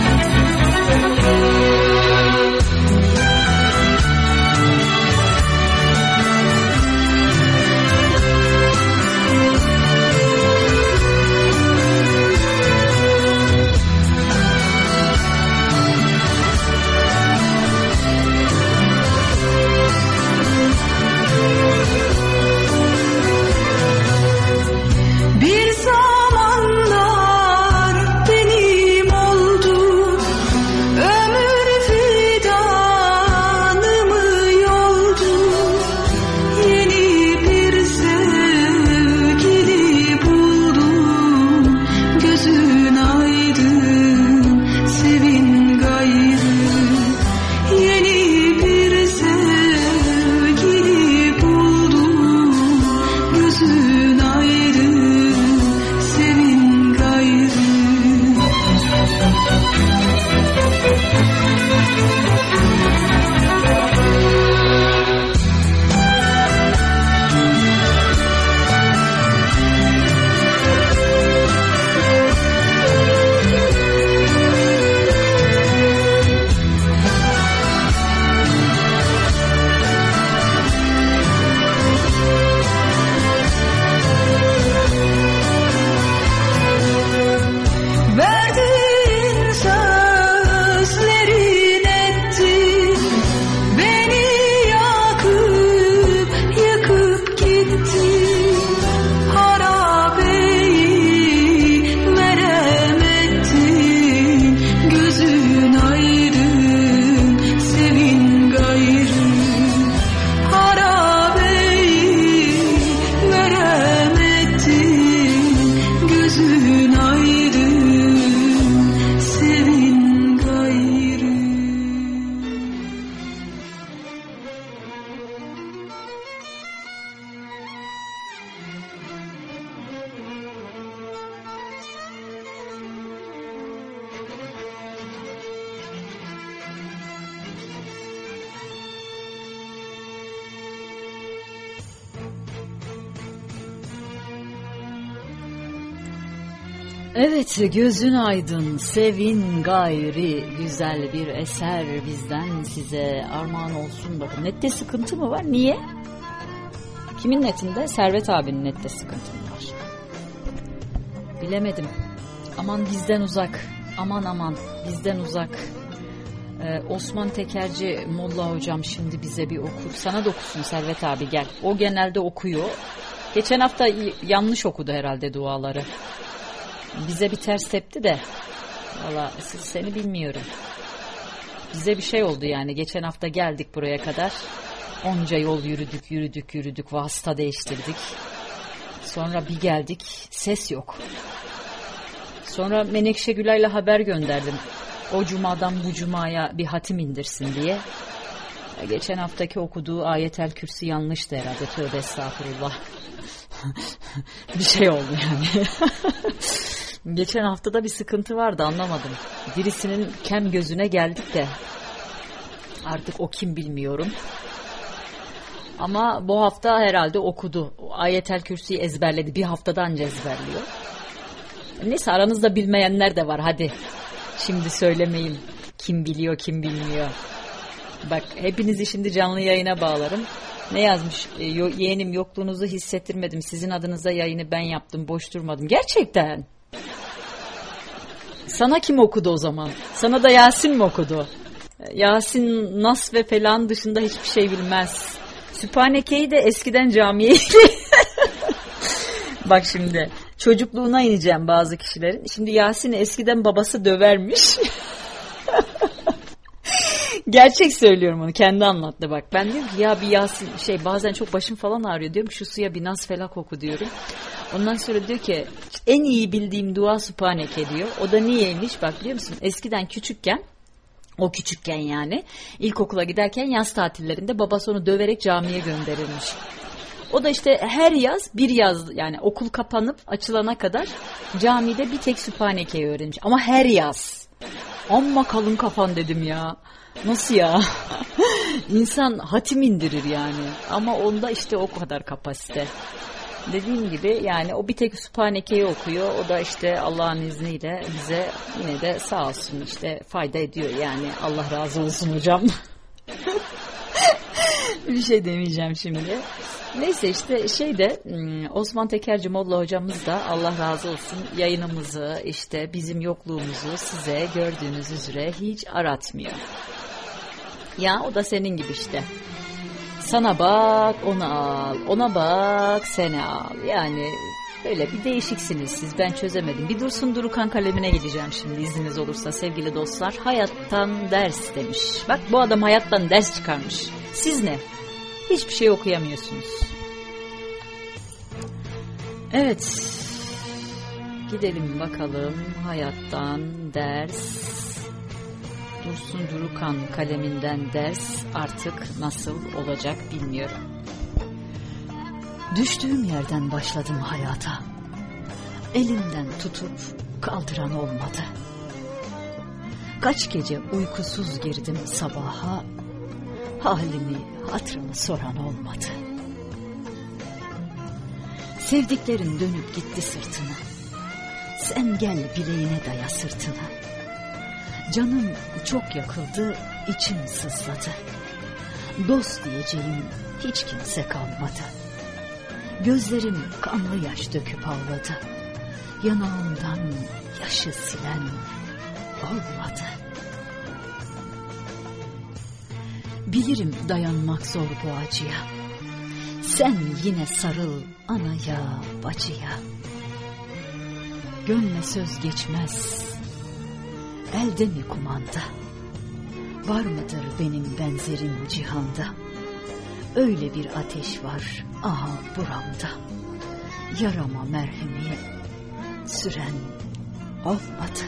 Evet, gözün aydın, sevin gayri, güzel bir eser bizden size armağan olsun. Bakın, nette sıkıntı mı var? Niye? Kimin netinde? Servet abinin nette sıkıntı mı var? Bilemedim. Aman bizden uzak, aman bizden uzak. Osman Tekerci Molla hocam şimdi bize bir okur. Sana da okusun Servet abi, gel. O genelde okuyor. Geçen hafta yanlış okudu herhalde duaları. Bize bir ters tepti de. Valla seni bilmiyorum. Bize bir şey oldu yani. Geçen hafta geldik buraya kadar. Onca yol yürüdük. Vasıta değiştirdik. Sonra bir geldik. Ses yok. Sonra Menekşe Gülay'la haber gönderdim. O cumadan bu cumaya bir hatim indirsin diye. Geçen haftaki okuduğu Ayetel Kürsi yanlıştı herhalde. Tövbe estağfurullah. Bir şey oldu yani. Geçen haftada bir sıkıntı vardı, anlamadım. Birisinin kem gözüne geldik de artık o kim bilmiyorum. Ama bu hafta herhalde okudu. Ayetel Kürsi'yi ezberledi. Bir haftada anca ezberliyor. Neyse, aranızda bilmeyenler de var, hadi. Şimdi söylemeyeyim. Kim biliyor, kim bilmiyor. Bak, hepinizi şimdi canlı yayına bağlarım. Ne yazmış? Yeğenim, yokluğunuzu hissettirmedim. Sizin adınıza yayını ben yaptım. Boş durmadım. Gerçekten. Sana kim okudu o zaman? Sana da Yasin mi okudu? Yasin Nas ve falan dışında hiçbir şey bilmez. Sübhaneke'yi de eskiden camiye... Bak şimdi. Çocukluğuna ineceğim bazı kişilerin. Şimdi Yasin'i eskiden babası dövermiş. Gerçek söylüyorum, onu kendi anlattı bak. Ben diyorum ki ya bir Yasin bazen çok başım falan ağrıyor, diyorum şu suya bir Nas Felak oku diyorum. Ondan sonra diyor ki en iyi bildiğim dua Sübhaneke diyor. O da niyeymiş bak, biliyor musun? Eskiden küçükken yani ilkokula giderken yaz tatillerinde babası onu döverek camiye gönderirmiş. O da işte her yaz yani okul kapanıp açılana kadar camide bir tek Sübhaneke'yi öğrenmiş. Ama her yaz. Amma kalın kafan dedim ya. Nasıl ya? İnsan hatim indirir yani. Ama onda işte o kadar kapasite. Dediğim gibi yani o bir tek Sübhaneke'yi okuyor. O da işte Allah'ın izniyle bize yine de sağ olsun işte fayda ediyor yani. Allah razı olsun hocam. Bir şey demeyeceğim şimdi. Neyse işte Osman Tekerci Molla hocamız da Allah razı olsun yayınımızı işte bizim yokluğumuzu size gördüğünüz üzere hiç aratmıyor. Ya o da senin gibi işte. Sana bak onu al, ona bak seni al. Yani böyle bir değişiksiniz siz, ben çözemedim. Bir Dursun Durukan kalemine gideceğim şimdi izniniz olursa sevgili dostlar. Hayattan ders demiş. Bak bu adam hayattan ders çıkarmış. Siz ne? Hiçbir şey okuyamıyorsunuz. Evet. Gidelim bakalım hayattan ders. Dursun Durukan kaleminden ders artık nasıl olacak bilmiyorum. Düştüğüm yerden başladım hayata. Elimden tutup kaldıran olmadı. Kaç gece uykusuz girdim sabaha. Halimi, hatırımı soran olmadı. Sevdiklerin dönüp gitti sırtına. Sen gel bileğine daya sırtına. Canım çok yakıldı, içim sızladı. Dost diyeceğim hiç kimse kalmadı. Gözlerim kanlı yaş döküp ağladı. Yanağımdan yaşı silen olmadı. Bilirim dayanmak zor bu acıya. Sen yine sarıl anaya, bacıya. Gönle söz geçmez, elde mi kumanda? Var mıdır benim benzerim cihanda? Öyle bir ateş var aha buramda. Yarama merhemi süren olmadı.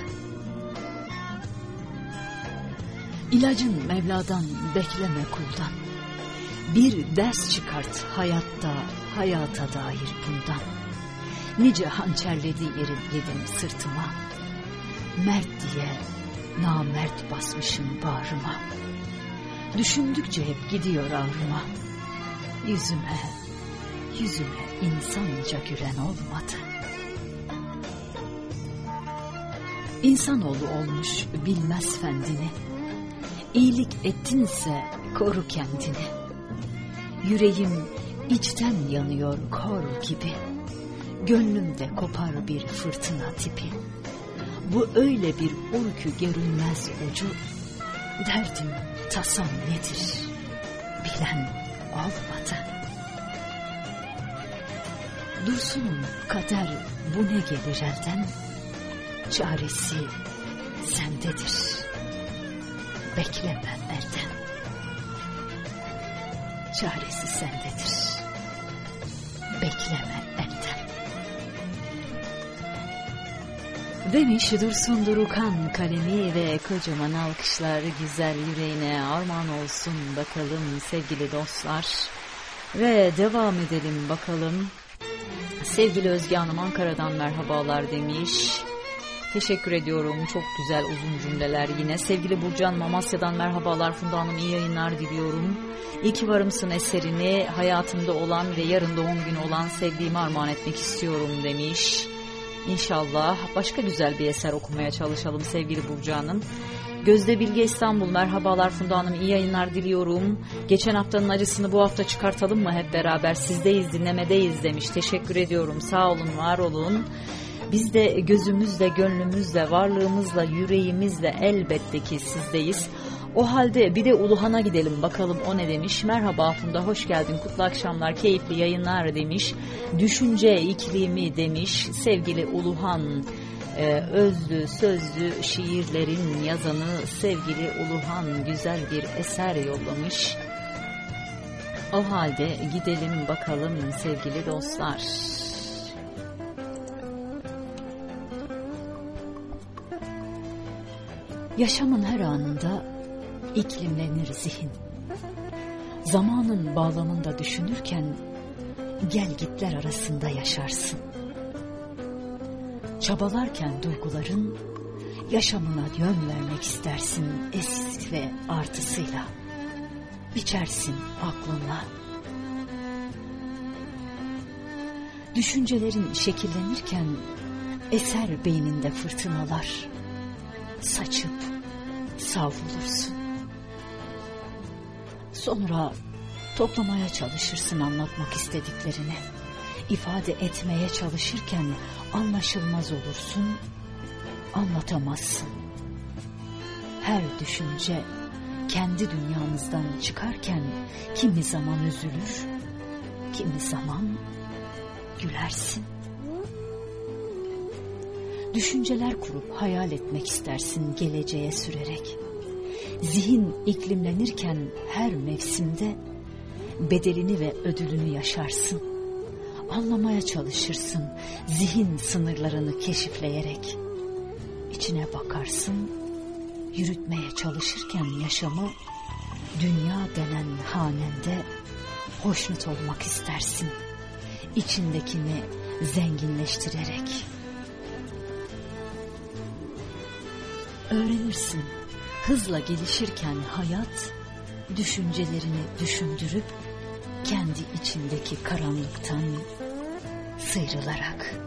İlacın Mevla'dan, bekleme kuldan. Bir ders çıkart hayata dair bundan. Nice hançerledi yerim sırtıma. Mert diye namert basmışım bağrıma. Düşündükçe hep gidiyor ağrıma. Yüzüme insanca gülen olmadı. İnsanoğlu olmuş bilmez fendini. İyilik ettinse koru kendini. Yüreğim içten yanıyor kor gibi. Gönlümde kopar bir fırtına tipi. Bu öyle bir ul ki görünmez ucu. Derdim tasam nedir bilen olmadı. Dursunum kader bu ne gelir elden. Çaresi sendedir. Bekleme elden. Çaresi sendedir. Bekleme elden. Demiş Dursun Durukan kalemi ve kocaman alkışlar güzel yüreğine armağan olsun bakalım sevgili dostlar. Ve devam edelim bakalım. Sevgili Özge Hanım Ankara'dan merhabalar demiş. Teşekkür ediyorum. Çok güzel uzun cümleler yine. Sevgili Burcan Mamasya'dan merhabalar. Funda Hanım iyi yayınlar diliyorum. İyi ki varımsın eserini hayatımda olan ve yarın doğum günü olan sevdiğime armağan etmek istiyorum demiş. İnşallah başka güzel bir eser okumaya çalışalım sevgili Burcu Hanım. Gözde Bilge İstanbul merhabalar Funda Hanım iyi yayınlar diliyorum. Geçen haftanın acısını bu hafta çıkartalım mı hep beraber sizdeyiz dinlemedeyiz demiş. Teşekkür ediyorum sağ olun var olun. Biz de gözümüzle gönlümüzle varlığımızla yüreğimizle elbette ki sizdeyiz. O halde bir de Uluhan'a gidelim bakalım o ne demiş. Merhaba Funda hoş geldin kutlu akşamlar keyifli yayınlar demiş. Düşünce iklimi demiş sevgili Uluhan. Özlü sözlü şiirlerin yazanı sevgili Uluhan güzel bir eser yollamış. O halde gidelim bakalım sevgili dostlar. Yaşamın her anında iklimlenir zihin. Zamanın bağlamında düşünürken gel gitler arasında yaşarsın. Çabalarken duyguların yaşamına yön vermek istersin esis ve artısıyla. Biçersin aklınla. Düşüncelerin şekillenirken eser beyninde fırtınalar. Saçıp savrulursun. Sonra toplamaya çalışırsın anlatmak istediklerini. İfade etmeye çalışırken anlaşılmaz olursun, anlatamazsın. Her düşünce kendi dünyamızdan çıkarken kimi zaman üzülür, kimi zaman gülersin. Düşünceler kurup hayal etmek istersin geleceğe sürerek. Zihin iklimlenirken her mevsimde bedelini ve ödülünü yaşarsın. Anlamaya çalışırsın zihin sınırlarını keşifleyerek. İçine bakarsın, yürütmeye çalışırken yaşamı dünya denen hanende hoşnut olmak istersin. İçindekini zenginleştirerek. Öğrenirsin hızla gelişirken hayat düşüncelerini düşündürüp kendi içindeki karanlıktan sıyrılarak.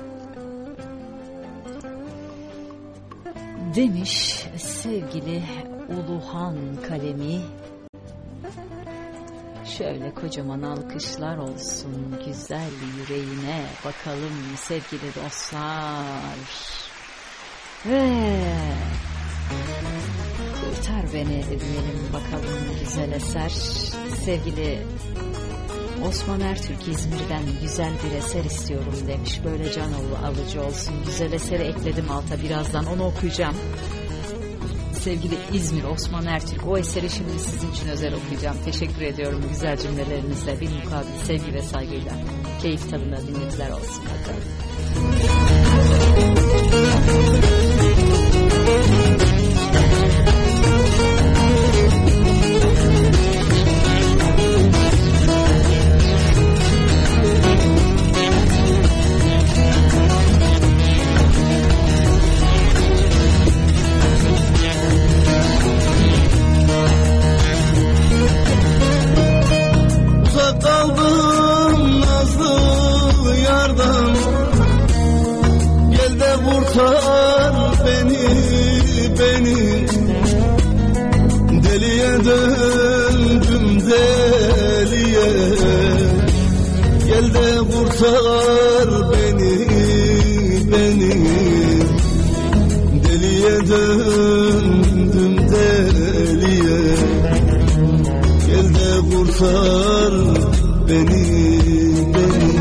Demiş sevgili Uluhan kalemi. Şöyle kocaman alkışlar olsun güzel yüreğine bakalım sevgili dostlar. Ve kurtar beni diyelim bakalım güzel eser. Sevgili Osman Ertürk İzmir'den güzel bir eser istiyorum demiş. Böyle can alıcı olsun. Güzel eseri ekledim alta birazdan onu okuyacağım. Sevgili İzmir Osman Ertürk o eseri şimdi sizin için özel okuyacağım. Teşekkür ediyorum güzel cümlelerinizle. Bir mukabil sevgi ve saygıyla. Keyif tadında dinletiler olsun bakalım. Uzak kaldım nazlı yardan, gel de kurtar Deliye döndüm deliye, gel de kurtar beni, beni. Deliye döndüm deliye, gel de kurtar beni, beni.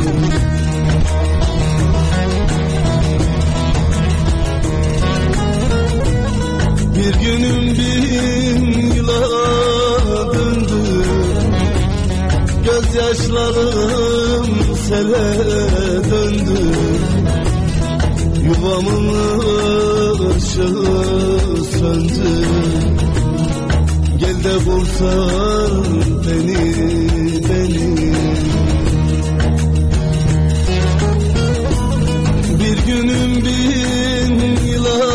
Bir günüm bin yıla döndü, gözyaşlarım sele döndü. Yuvamın ışığı söndü, gel de kurtar beni, beni. Bir günüm bin yıla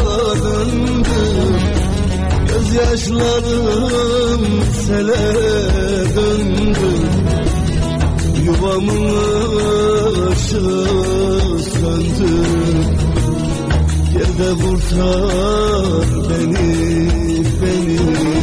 gözyaşlarım sele döndü. Yuvamın ışığı söndü, gel de kurtar beni, beni.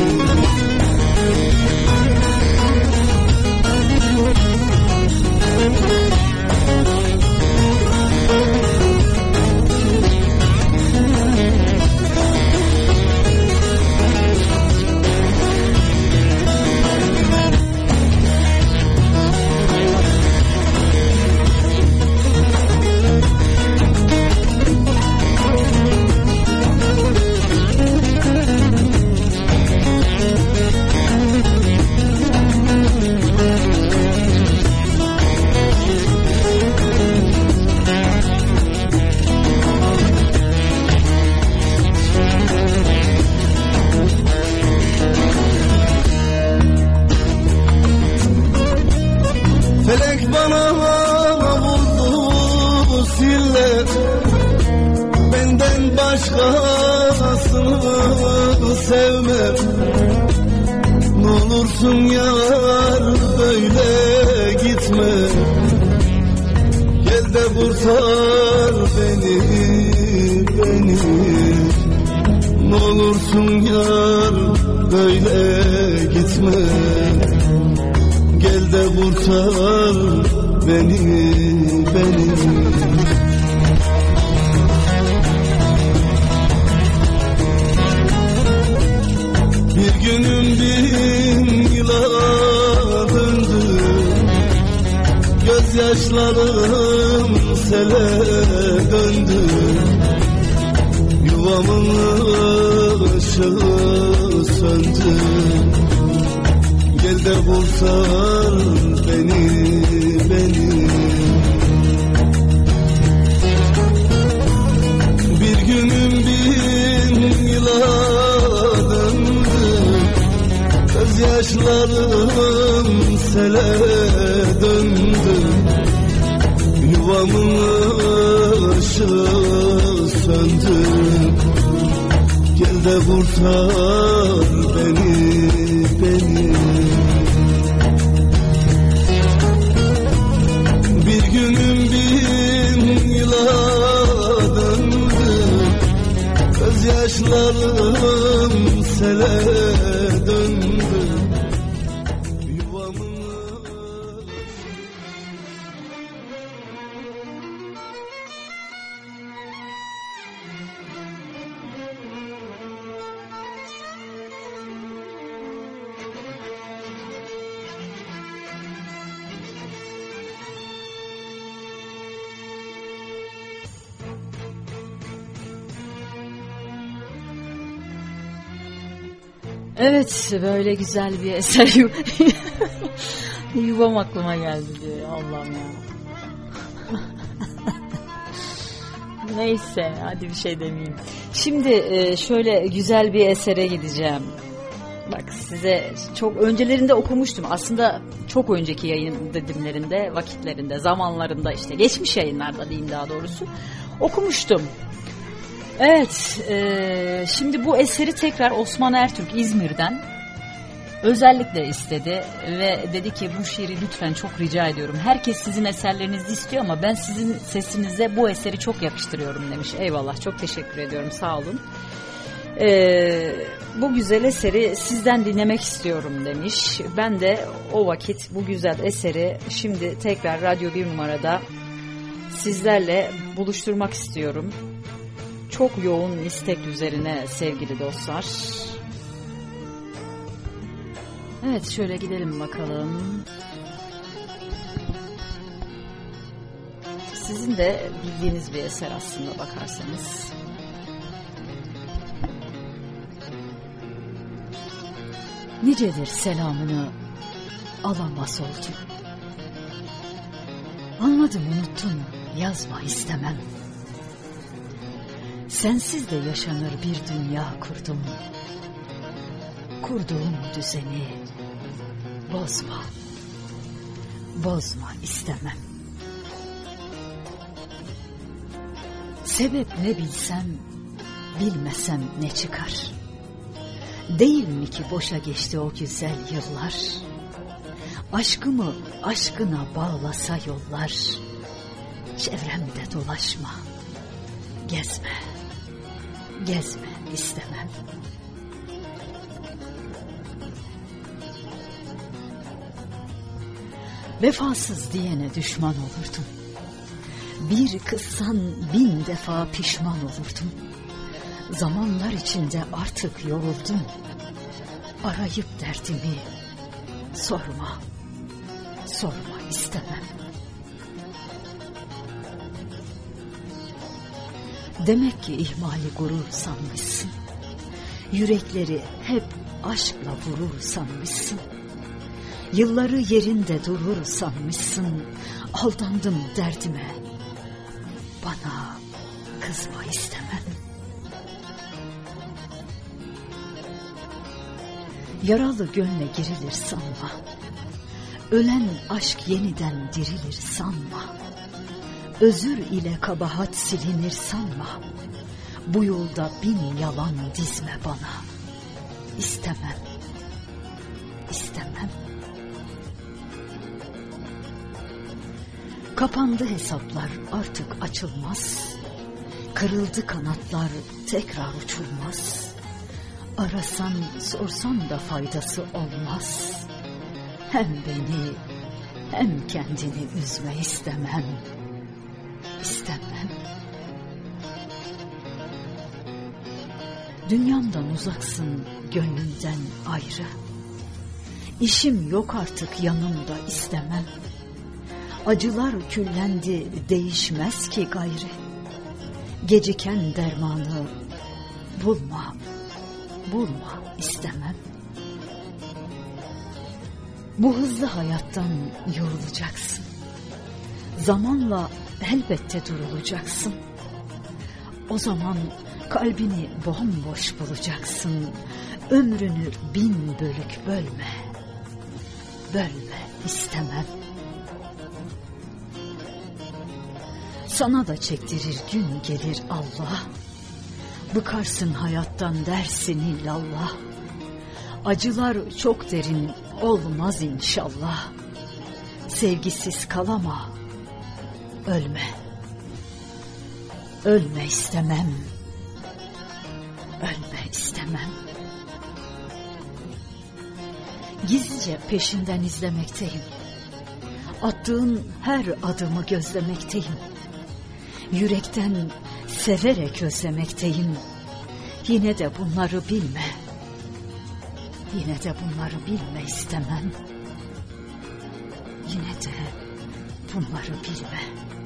Felek bana vurdu sille, benden başkasını sevme. Ne olursun yar böyle gitme, gel de kurtar beni, beni. Ne olursun yar böyle gitme, gel de kurtar beni, beni. Bir günüm bin yıla döndü, gözyaşlarım sele döndü. Yuvamın ışığı söndü, gel de kurtar beni, beni. Bir günüm bin yıla döndü, gözyaşlarım sele döndü. Yuvamın ışığı söndü, gel de kurtar beni, beni. Bir günüm bin yıla döndü, gözyaşlarım sele döndü. Yuvamın Evet, böyle güzel bir eser. Yuvam aklıma geldi diyor. Allah'ım ya. Neyse, hadi bir şey demeyeyim. Şimdi şöyle güzel bir esere gideceğim. Bak, size çok öncelerinde okumuştum. Aslında çok önceki yayın dedimlerinde, vakitlerinde, zamanlarında, işte geçmiş yayınlarda diyeyim daha doğrusu, okumuştum. Evet, şimdi bu eseri tekrar Osman Ertürk İzmir'den özellikle istedi ve dedi ki bu şiiri lütfen çok rica ediyorum. Herkes sizin eserlerinizi istiyor ama ben sizin sesinize bu eseri çok yakıştırıyorum demiş. Eyvallah, çok teşekkür ediyorum, sağ olun. bu güzel eseri sizden dinlemek istiyorum demiş. Ben de o vakit bu güzel eseri şimdi tekrar Radyo 1 numarada sizlerle buluşturmak istiyorum. Çok yoğun istek üzerine sevgili dostlar. Evet, şöyle gidelim bakalım. Sizin de bildiğiniz bir eser aslında bakarsanız. Nicedir selamını alamaz oldum. Anladım, unuttum, yazma istemem. Sensiz de yaşanır bir dünya kurdum. Kurduğum düzeni bozma, bozma istemem. Sebep ne bilsem, bilmesem ne çıkar? Değil mi ki boşa geçti o güzel yıllar? Aşkımı aşkına bağlasa yollar. Çevremde dolaşma, gezme, gezme istemem. Vefasız diyene düşman olurdum. Bir kızsan 1000 defa pişman olurdum. Zamanlar içinde artık yoruldum. Arayıp derdimi sorma, sorma istemem. Demek ki ihmali gurur sanmışsın. Yürekleri hep aşkla vurur sanmışsın. Yılları yerinde durur sanmışsın. Aldandım derdime, bana kızma istemem. Yaralı gönle girilir sanma. Ölen aşk yeniden dirilir sanma. Özür ile kabahat silinir sanma. Bu yolda 1000 yalan dizme bana. İstemem, istemem. Kapandı hesaplar, artık açılmaz. Kırıldı kanatlar, tekrar uçulmaz. Arasan sorsan da faydası olmaz. Hem beni hem kendini üzme istemem. İstemem. Dünyamdan uzaksın, gönlümden ayrı. İşim yok artık yanımda istemem. Acılar küllendi, değişmez ki gayrı. Geciken dermanı bulma, bulma istemem. Bu hızlı hayattan yorulacaksın. Zamanla elbette durulacaksın. O zaman kalbini bomboş bulacaksın. Ömrünü 1000 bölük bölme, bölme istemem. Sana da çektirir gün gelir Allah. Bıkarsın hayattan dersin illallah. Acılar çok derin olmaz inşallah. Sevgisiz kalama, ölme. Ölme istemem. Ölme istemem. Gizlice peşinden izlemekteyim. Attığın her adımı gözlemekteyim. Yürekten severek özlemekteyim. Yine de bunları bilme. Yine de bunları bilme istemem. Yine de bunları bilme.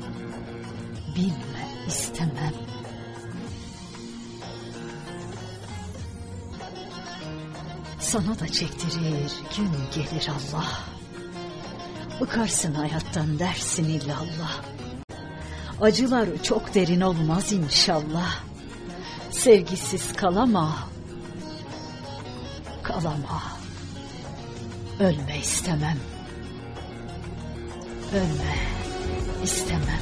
Bilme istemem. Sana da çektirir gün gelir Allah. Bıkarsın hayattan dersin illallah. Acılar çok derin olmaz inşallah. Sevgisiz kalama, kalama. Ölme istemem. Ölme istemem.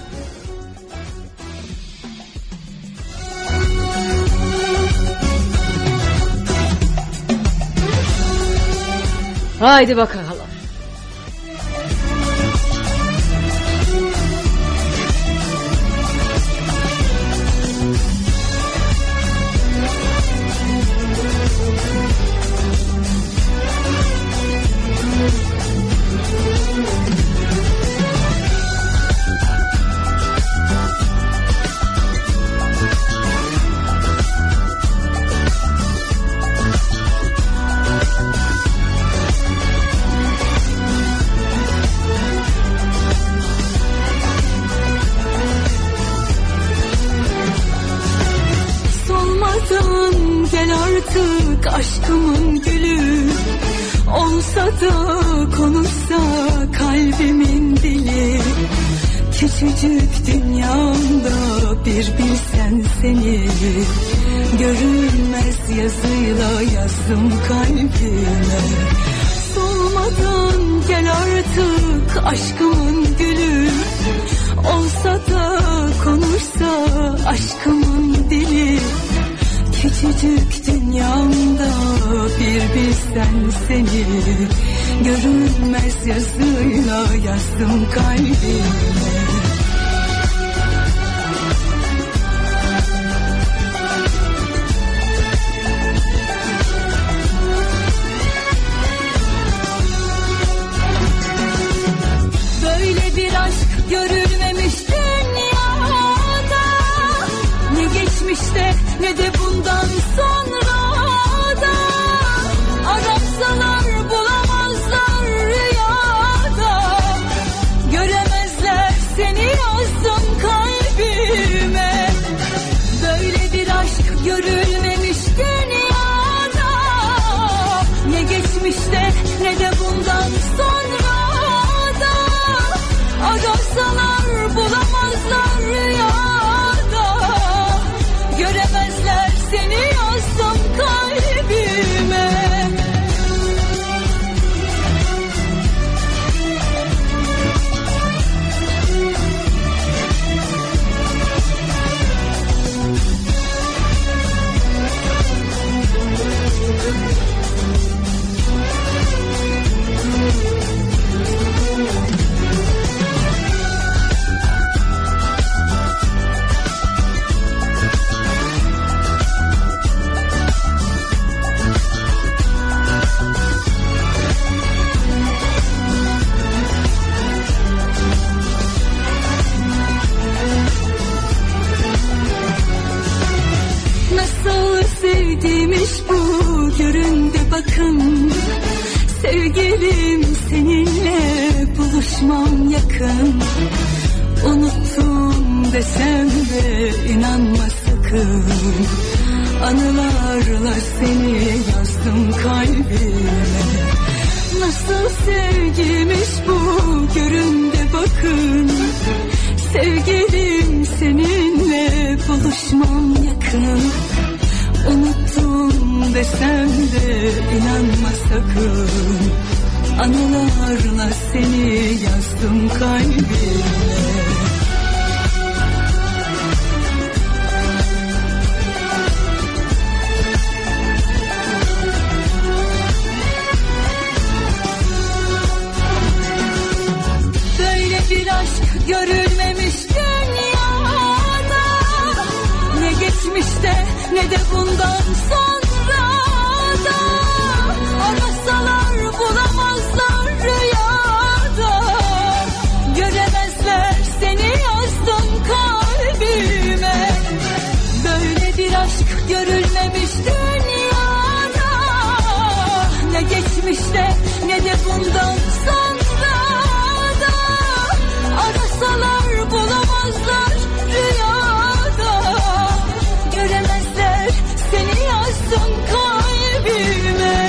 Haydi bakalım. aşkımın gülü. Olsa da konuşsa kalbimin dili. Küçücük dünyamda bir bilsen seni. Görünmez yazıyla yazdım kalbime. Solmadan gel artık aşkımın gülü. Olsa da konuşsa aşkımın dili. Küçücük dünyamda bir bilsen seni. Görünmez yazıyla yazdım kalbime. Böyle bir aşk görülmemiş dünyada. Ne geçmişte ne de bundan sonra da. Arasalar bulamazlar rüyada. Göremezler seni yazdım kalbime. Böyle bir aşk görülmemiş dünyada. Ne geçmişte ne de bundan sonra. Arasalar bulamazlar rüyada. Göremezler seni yazdım kalbime. Sevdiğimiz bu göründü bakın. Sevgilim seninle buluşmam yakın. Unuttum desem de inanma sakın. Anılarla seni yazdım kalbime. Nasıl sevgimiz bu göründü bakın. Sevgilim seninle buluşmam yakın. Unuttum desem de inanma sakın. Anılarla seni yazdım kalbime. Böyle bir aşk görülmemiş dünyada. Ne geçmişte ne de bundan sonra da. Arasalar bulamazlar rüyada. Göremezler seni yazdım kalbime. Böyle bir aşk görülmemiş dünyada. Ne geçmişte ne de bundan sonra da. Arasalar bulamazlar rüyada. Göremezler seni yazdım kalbime.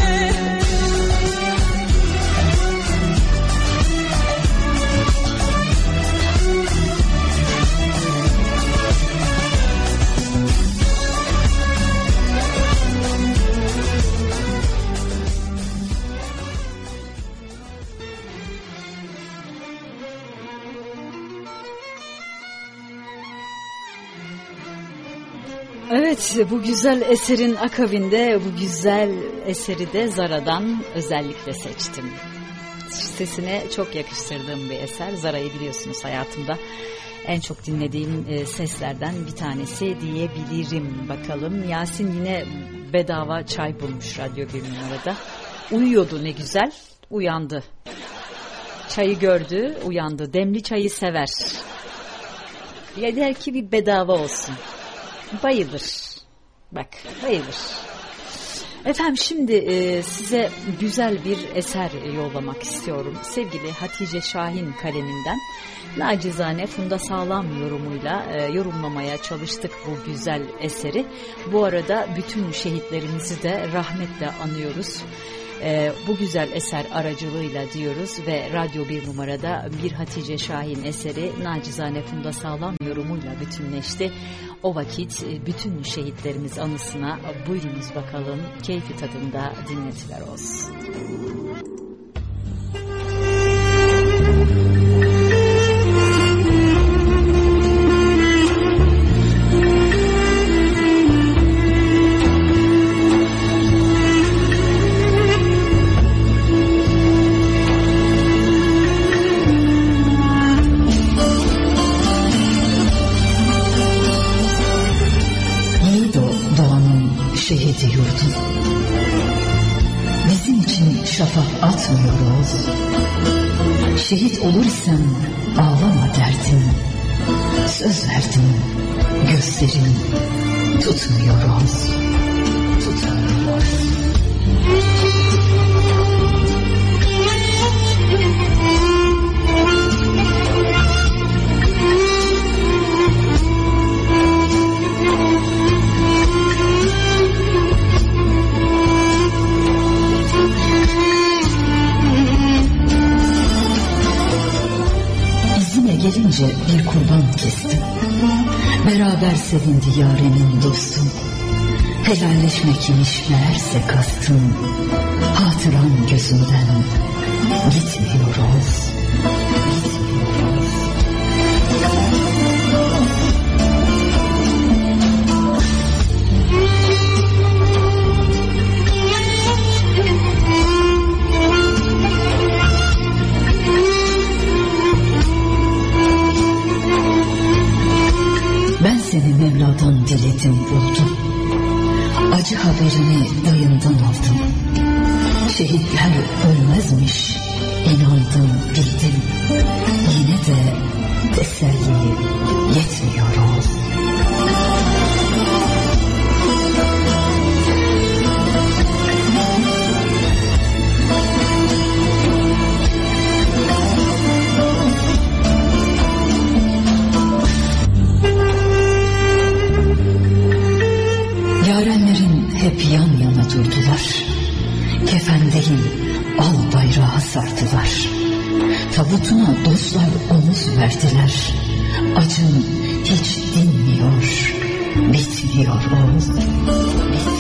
Evet, bu güzel eserin akabinde bu güzel eseri de Zara'dan özellikle seçtim. Sesine çok yakıştırdığım bir eser. Zara'yı biliyorsunuz, hayatımda en çok dinlediğim seslerden bir tanesi diyebilirim. Bakalım, Yasin yine bedava çay bulmuş Radyo 1 numarada. Uyuyordu ne güzel, uyandı. Çayı gördü, uyandı. Demli çayı sever. Ya der ki bir bedava olsun. Bayılır. Bak, bayılır. Efendim şimdi size güzel bir eser yollamak istiyorum. Sevgili Hatice Şahin kaleminden nacizane Funda Sağlam yorumuyla yorumlamaya çalıştık bu güzel eseri. Bu arada bütün şehitlerimizi de rahmetle anıyoruz. Bu güzel eser aracılığıyla diyoruz ve Radyo 1 numarada bir Hatice Şahin eseri nacizane Funda Sağlam yorumuyla bütünleşti. O vakit bütün şehitlerimiz anısına buyurunuz bakalım, keyfi tadında dinletiler olsun. Şehidi yurdum, bizim için şafak atmıyor oğuz. Şehit olur isem ağlama derdim, söz verdim gözlerim tutmuyor oğuz, tutmuyor oğuz. Gelince bir kurban kestim, beraber sevindi yaremin dostum. Helalleşmek imiş meğerse kastım, hatıram gözümden gitmiyor oğuz, gitmiyor oğuz. Seni Mevla'dan diledim buldum, acı haberini dayından aldım. Şehitler ölmezmiş, inandım bildim, yine de teselli yetmiyor oğuz. Yarenlerin hep yan yana durdular, kefen değil al bayrağı sardılar. Tabutuna dostlar omuz verdiler, acım hiç dinmiyor, bitmiyor oğuz, bitmiyor.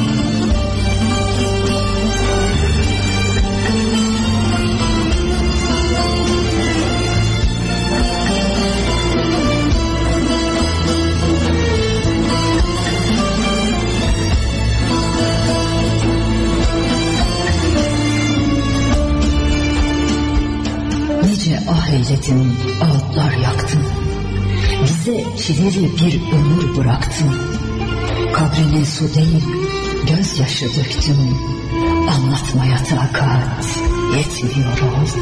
Ah eyledim, ağıtlar yaktım, bize çileli bir ömür bıraktım. Kabrine su değil, gözyaşı döktüm, anlatmaya takat yetmiyor oğuz.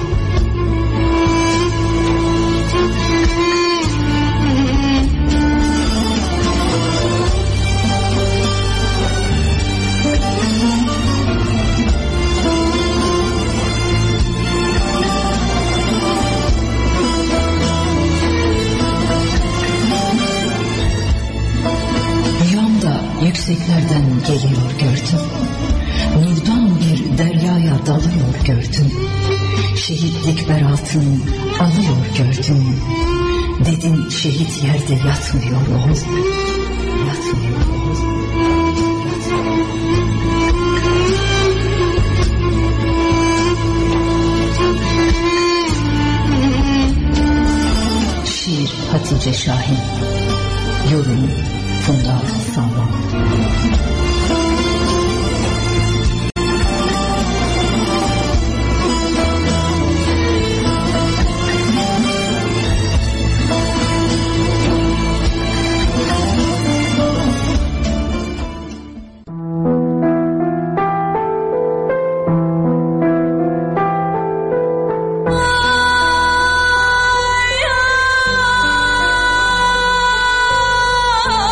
Yükseklerden geliyor gördüm, nurdan bir deryaya dalıyor gördüm. Şehitlik beratın alıyor gördüm, dedin şehit yerde yatmıyor oğuz, yatmıyor oğuz, yatmıyor. Şiir Hatice Şahin, yorum Funda Sağlam. Ah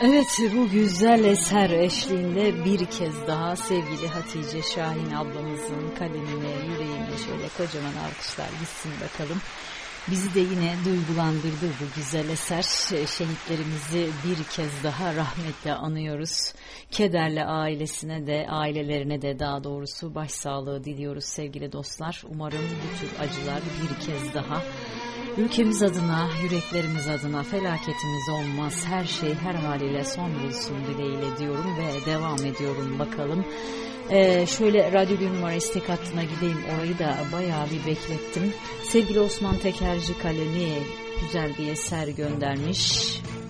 Evet, bu güzel eser eşliğinde bir kez daha sevgili Hatice Şahin ablamızın kalemine, yüreğine şöyle kocaman alkışlar gitsin bakalım. Bizi de yine duygulandırdı bu güzel eser. Şehitlerimizi bir kez daha rahmetle anıyoruz. Kederle ailelerine de daha doğrusu başsağlığı diliyoruz sevgili dostlar. Umarım bu tür acılar bir kez daha ülkemiz adına, yüreklerimiz adına felaketimiz olmaz. Her şey her haliyle son bulsun dileğiyle diyorum ve devam ediyorum bakalım. Şöyle Radyo Bir Numara istek hattına gideyim, orayı da bayağı bir beklettim. Sevgili Osman Tekerci kalemi güzel bir eser göndermiş.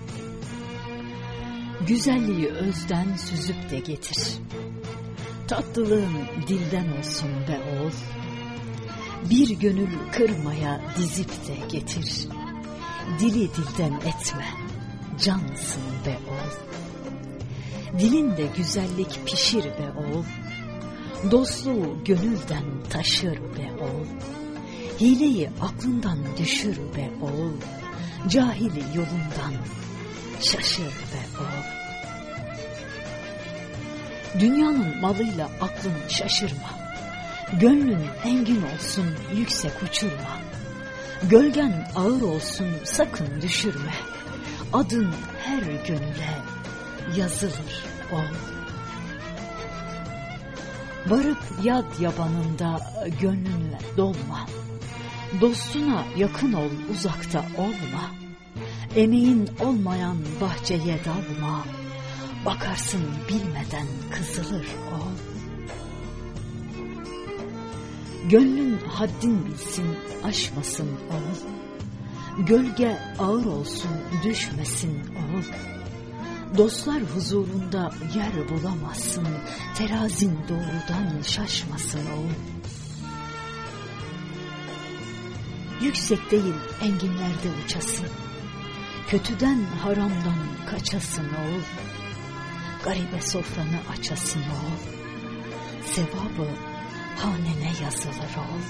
Güzelliği özden süzüp de getir. Tatlılığın dilden olsun be oğul. Bir gönül kırmaya dizip de getir. Dili dilden etme, cansın be oğul. Dilinde güzellik pişir be oğul. Dostluğu gönülden taşır be oğul. Hileyi aklından düşür be oğul. Cahili yolundan şaşır be oğul. Dünyanın malıyla aklın şaşırma. Gönlün engin olsun, yüksek uçurma. Gölgen ağır olsun, sakın düşürme. Adın her gönüle yazılır oğul. Varıp yad yabanında gönlünle dolma. Dostuna yakın ol, uzakta olma. Emeğin olmayan bahçeye dalma. Bakarsın bilmeden kızılır oğul. Gönlün haddin bilsin, aşmasın oğul. Gölge ağır olsun, düşmesin oğul. Dostlar huzurunda yer bulamazsın, terazin doğrudan şaşmasın oğul. Yüksek değil enginlerde uçasın, kötüden haramdan kaçasın oğul. Garibe sofranı açasın oğul, sevabı hanene yazılır oğul.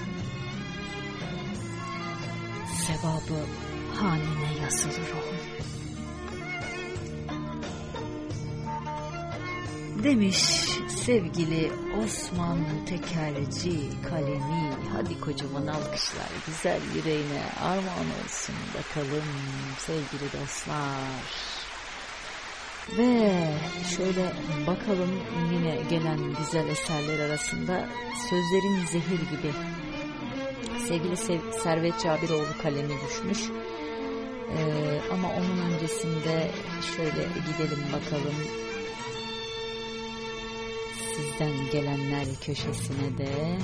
Sevabı hanene yazılır oğul. Demiş sevgili Osman Tekerci kalemi. Hadi kocaman alkışlar güzel yüreğine armağan olsun bakalım sevgili dostlar. Ve şöyle bakalım yine gelen güzel eserler arasında Sözlerin Zehir Gibi. Sevgili Servet Cabiroğlu kalemi düşmüş. Ama onun öncesinde şöyle gidelim bakalım. Sizden gelenler köşesine de.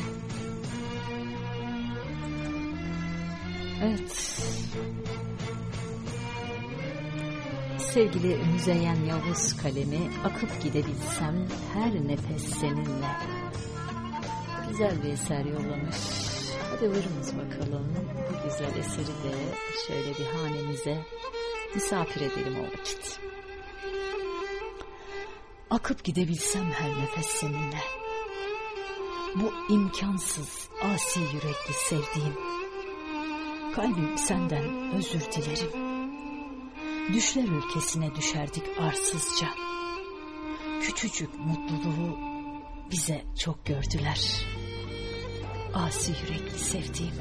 Evet. Sevgili Müzeyyen Yavuz kalemi, akıp gidebilsem her nefes seninle. Güzel bir eser yollamış. Hadi varınız bakalım. Bu güzel eseri de şöyle bir hanemize misafir edelim o vakit. Akıp gidebilsem her nefes seninle. Bu imkansız, asi yürekli sevdiğim. Kalbim senden özür dilerim. Düşler ülkesine düşerdik arsızca. Küçücük mutluluğu bize çok gördüler. Asi yürekli sevdiğim.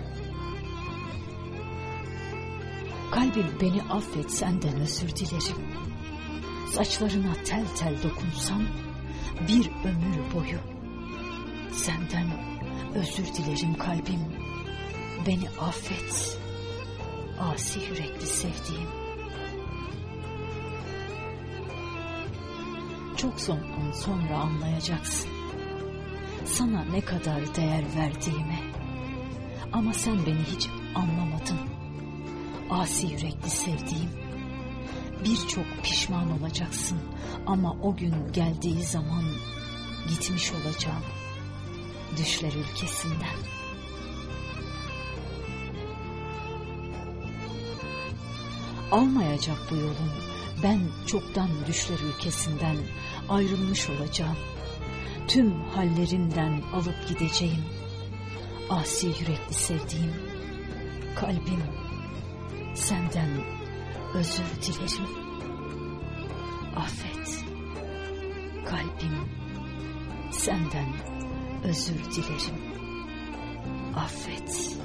Kalbim beni affet, senden özür dilerim. Saçlarına tel tel dokunsam bir ömür boyu. Senden özür dilerim kalbim, beni affet. Asi yürekli sevdiğim. Çok sonra anlayacaksın sana ne kadar değer verdiğimi. Ama sen beni hiç anlamadın. Asi yürekli sevdiğim. Birçok pişman olacaksın ama o gün geldiği zaman gitmiş olacağım düşler ülkesinden. Almayacak bu yolun, ben çoktan düşler ülkesinden ayrılmış olacağım. Tüm hallerimden alıp gideceğim. Asi yürekli sevdiğim, kalbim senden özür dilerim. affet. Kalbim senden özür dilerim. Affet.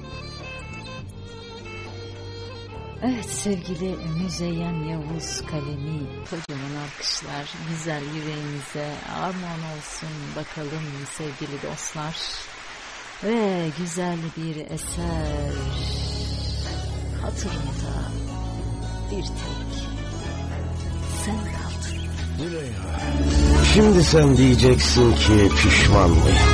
Evet sevgili Müzeyyen Yavuz kalemi, kocaman alkışlar güzel yüreğinize armağan olsun bakalım sevgili dostlar. Ve güzel bir eser, hatırımda bir tek sen kaldın. Züleyha, şimdi sen diyeceksin ki pişman mıyım?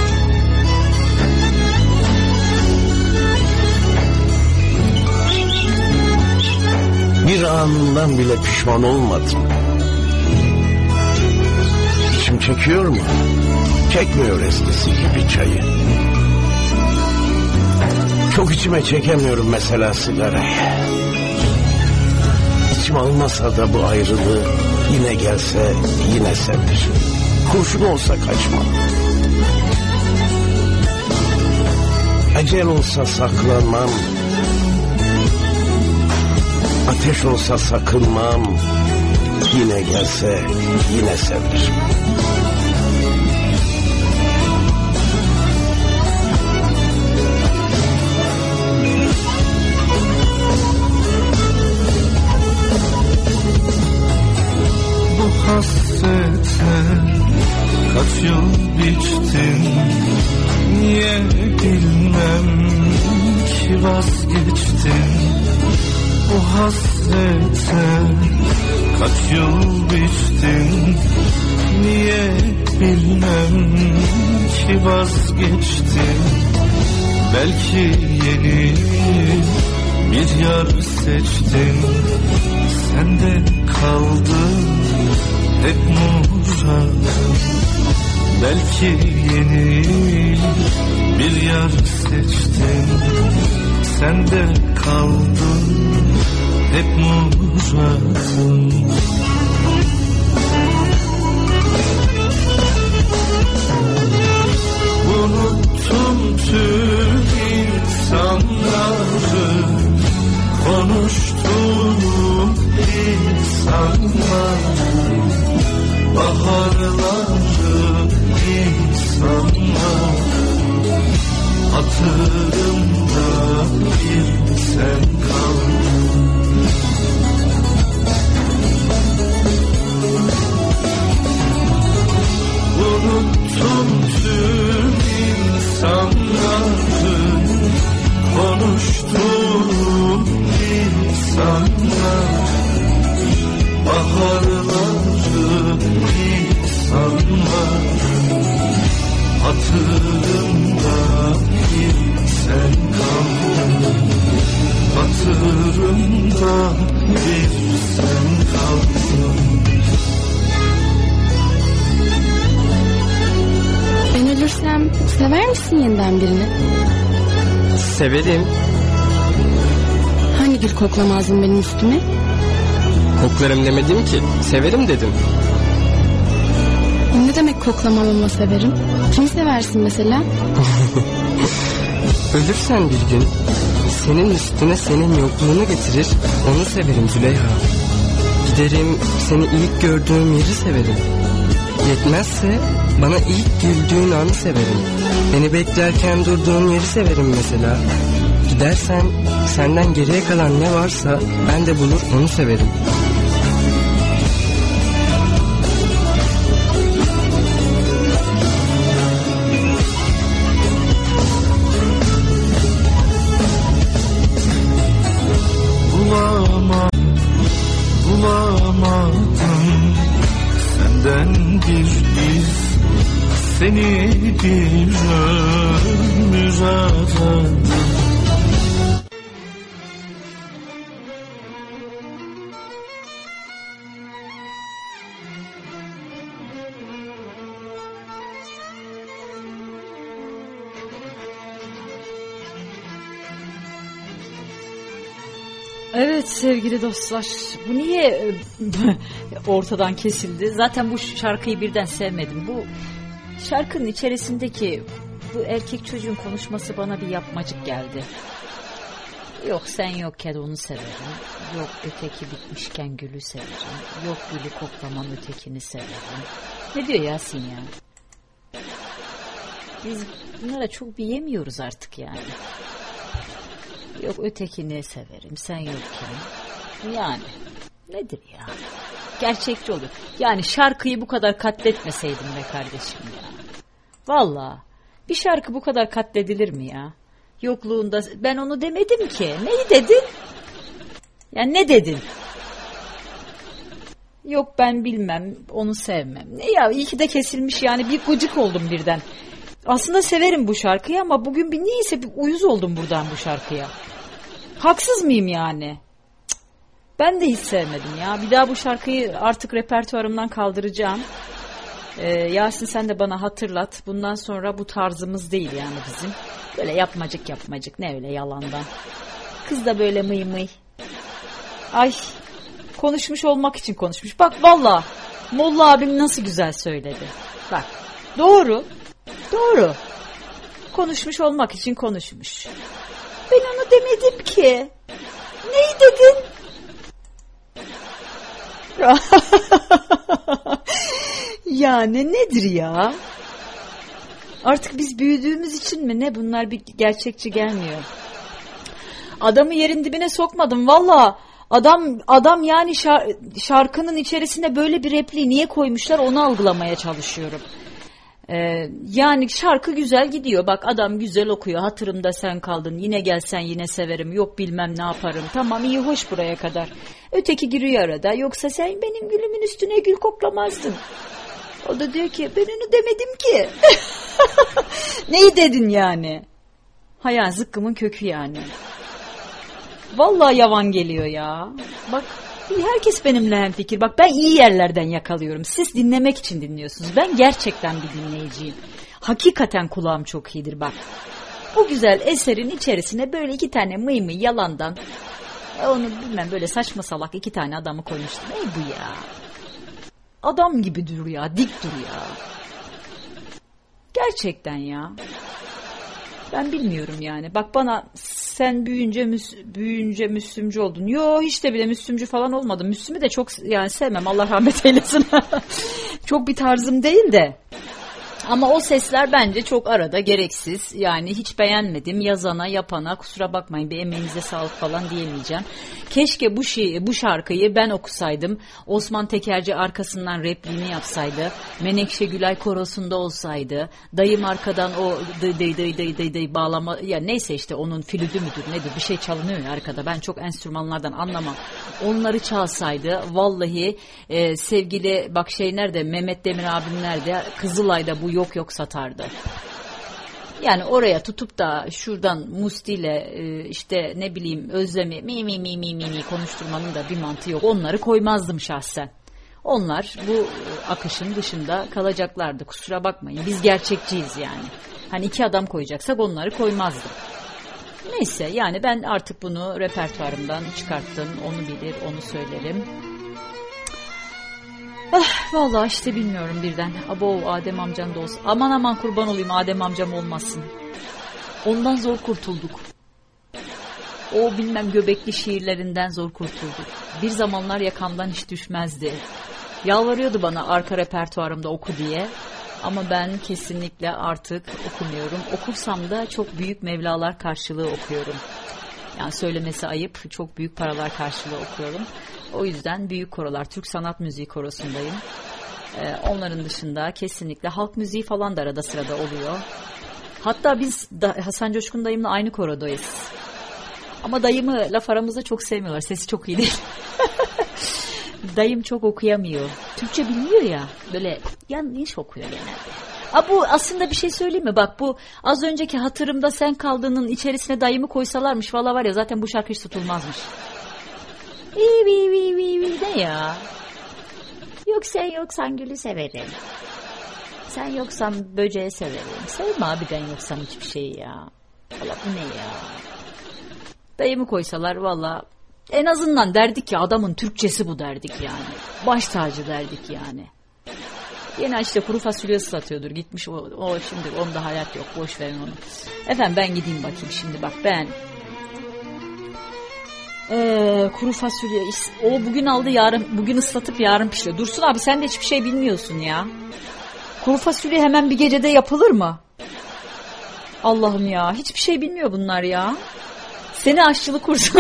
Bir anından bile pişman olmadım. İçim çekiyor mu? Çekmiyor eskisi gibi çayı. Çok içime çekemiyorum mesela sigarayı. İçim almasa da bu ayrılığı, yine gelse yine sever. Kurşun olsa kaçmam. Ecel olsa saklanmam. Ateş olsa sakınmam, yine gelse yine severim. Bu hasrete kaç yıl biçtin, niye bilmem ki vazgeçtin. Bu hasrete kaç yıl biçtin, niye bilmem ki vazgeçtin. Belki yeni bir yar seçtin, sende kaldı hep muradım. Belki yeni bir yar seçtin, sende kaldı hep muradım. Unuttum tüm insanları, konuştuğum insanları, baharları, insanları. Hatırımda bir sen kaldın. Unuttum tüm insanları, konuştuğum insanlar, baharları, insanlar. Hatırımda bir sen kaldın. Hatırımda bir sen kaldın. Ben ölürsem sever misin yeniden birini? Severim. Hangi gül koklamazdın benim üstüme? Koklarım demedim ki, severim dedim. Ne demek koklamam ama severim? Kimi seversin mesela? Ölürsen bir gün senin üstüne senin yokluğunu getirir, onu severim Züleyha. Giderim seni ilk gördüğüm yeri severim. Yetmezse bana ilk güldüğün anı severim. Beni beklerken durduğun yeri severim mesela. Gidersen senden geriye kalan ne varsa ben de bulur onu severim. Bulamadım senden bir iz, seni bir ömür aradım. Evet sevgili dostlar, bu niye ortadan kesildi? Zaten bu şarkıyı birden sevmedim. Bu şarkının içerisindeki bu erkek çocuğun konuşması bana bir yapmacık geldi. Yok sen yokken onu severim. Yok öteki bitmişken gülü severim. Yok gülü koklamam ötekini severim. Ne diyor Yasin ya? Biz bunlara çok bir yemiyoruz artık yani. Yok ötekini severim sen yokken. Yani nedir ya? Gerçekçi olur. Yani şarkıyı bu kadar katletmeseydim be kardeşim ya. Vallahi bir şarkı bu kadar katledilir mi ya? Yokluğunda ben onu demedim ki. Neyi dedin? Yani ne dedin? Yok ben bilmem, onu sevmem. Ne ya, iyi ki de kesilmiş yani, bir gıcık oldum birden. Aslında severim bu şarkıyı ama bugün bir niyeyse bir uyuz oldum buradan bu şarkıya. Haksız mıyım yani? Cık, ben de hiç sevmedim ya. Bir daha bu şarkıyı artık repertuarımdan kaldıracağım. Yasin sen de bana hatırlat. Bundan sonra bu tarzımız değil yani bizim. Böyle yapmacık ne öyle yalandan. Kız da böyle mıy mıy. Ay konuşmuş olmak için konuşmuş. Bak valla Molla abim nasıl güzel söyledi. Bak doğru. Konuşmuş olmak için konuşmuş. Ben onu demedim ki. Neyi dedin? Yani nedir ya? Artık biz büyüdüğümüz için mi ne, bunlar bir gerçekçi gelmiyor. Adamı yerin dibine sokmadım valla. Adam yani şarkının içerisine böyle bir repliği niye koymuşlar onu algılamaya çalışıyorum. Yani şarkı güzel gidiyor. Bak adam güzel okuyor. Hatırımda sen kaldın. Yine gelsen yine severim. Yok bilmem ne yaparım. Tamam iyi hoş buraya kadar. Öteki giriyor arada. Yoksa sen benim gülümün üstüne gül koklamazdın. O da diyor ki ben onu demedim ki. Neyi dedin yani? Hayal zıkkımın kökü yani. Vallahi yavan geliyor ya. Bak herkes benimle hemfikir. Bak ben iyi yerlerden yakalıyorum. Siz dinlemek için dinliyorsunuz. Ben gerçekten bir dinleyiciyim. Hakikaten kulağım çok iyidir bak. Bu güzel eserin içerisine böyle iki tane mıy yalandan, onu bilmem böyle saçma salak iki tane adamı koymuştum. Ey bu ya. Adam gibi dur ya, dik dur ya. Gerçekten ya. Ben bilmiyorum yani. Bak bana sen büyüyünce Müslümcü oldun. Yo hiç de bile Müslümcü falan olmadım. Müslüm'ü de çok yani sevmem. Allah rahmet eylesin. Çok bir tarzım değil de. Ama o sesler bence çok arada gereksiz. Yani hiç beğenmedim. Yazana yapana kusura bakmayın, bir emeğinize sağlık falan diyemeyeceğim. Keşke bu şarkıyı ben okusaydım. Osman Tekerci arkasından repliğini yapsaydı. Menekşe Gülay korosunda olsaydı. Dayım arkadan o dı bağlama ya neyse işte onun flütü müdür nedir bir şey çalınıyor ya arkada. Ben çok enstrümanlardan anlamam. Onları çalsaydı vallahi sevgili bak nerede Mehmet Demir abim nerede Kızılay'da bu yok satardı. Yani oraya tutup da şuradan Musti'yle işte ne bileyim Özlem'i mi konuşturmanın da bir mantığı yok. Onları koymazdım şahsen. Onlar bu akışın dışında kalacaklardı. Kusura bakmayın. Biz gerçekçiyiz yani. Hani iki adam koyacaksak onları koymazdım. Neyse yani ben artık bunu repertuarımdan çıkarttım. Onu bilir, onu söylerim. Vallahi işte bilmiyorum birden. Abo Adem amcam da olsun. Aman kurban olayım Adem amcam olmasın. Ondan zor kurtulduk. O bilmem göbekli şiirlerinden zor kurtulduk. Bir zamanlar yakamdan hiç düşmezdi. Yalvarıyordu bana arka repertuarımda oku diye. Ama ben kesinlikle artık okumuyorum. Okursam da çok büyük mevlalar karşılığı okuyorum. Yani söylemesi ayıp, çok büyük paralar karşılığı okuyorum. O yüzden büyük korolar, Türk Sanat Müziği korosundayım. Onların dışında kesinlikle halk müziği falan da arada sırada oluyor. Hatta biz Hasan Coşkun dayımla aynı korodayız. Ama dayımı laf aramızda çok sevmiyorlar. Sesi çok iyi değil. Dayım çok okuyamıyor. Türkçe bilmiyor ya. Böyle yanlış okuyor genelde. Bu aslında bir şey söyleyeyim mi? Bak bu az önceki hatırımda sen kaldığının içerisine dayımı koysalarmış. Valla var ya zaten bu şarkı hiç tutulmazmış. Ne ya? Yok sen yoksan gülü severim. Sen yoksan böceği severim. Sevme abi ben yoksam hiçbir şeyi ya. Valla bu ne ya? Dayımı koysalar valla en azından derdik ya adamın Türkçesi bu derdik yani. Baş tacı derdik yani. Yine işte kuru fasulye satıyordur. Gitmiş o şimdi onda hayat yok. Boş verin onu. Efendim ben gideyim bakayım şimdi bak ben Kuru fasulye. O bugün aldı, bugün ıslatıp yarın pişiyor. Dursun abi, sen de hiçbir şey bilmiyorsun ya. Kuru fasulye hemen bir gecede yapılır mı? Allah'ım ya, hiçbir şey bilmiyor bunlar ya. Seni aşçılık kursuna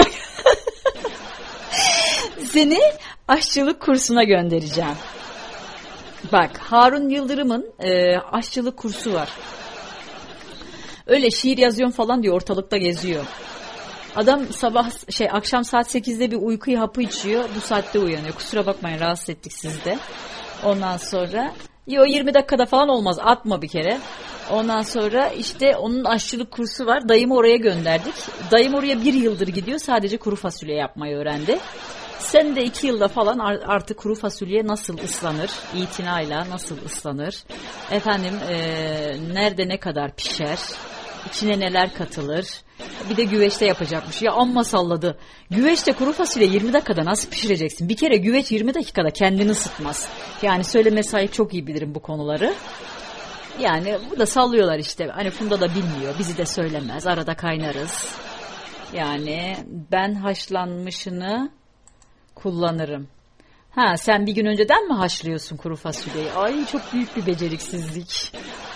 aşçılık kursuna göndereceğim. Bak, Harun Yıldırım'ın aşçılık kursu var. Öyle şiir yazıyorum falan diyor, ortalıkta geziyor. Adam akşam saat 8'de bir uyku hapı içiyor. Bu saatte uyanıyor. Kusura bakmayın, rahatsız ettik sizi de. Ondan sonra 20 dakikada falan olmaz. Atma bir kere. Ondan sonra işte onun aşçılık kursu var. Dayımı oraya gönderdik. Dayım oraya 1 yıldır gidiyor. Sadece kuru fasulye yapmayı öğrendi. Sen de 2 yılda falan artık kuru fasulye nasıl ıslanır? İtinayla nasıl ıslanır? Efendim nerede ne kadar pişer? İçine neler katılır? Bir de güveçte yapacakmış. Ya amma salladı. Güveçte kuru fasulye 20 dakikada nasıl pişireceksin? Bir kere güveç 20 dakikada kendini ısıtmaz. Yani söyleme sahip, çok iyi bilirim bu konuları. Yani bu da sallıyorlar işte. Hani Funda da bilmiyor. Bizi de söylemez. Arada kaynarız. Yani ben haşlanmışını kullanırım. Ha, sen bir gün önceden mi haşlıyorsun kuru fasulyeyi? Ay, çok büyük bir beceriksizlik.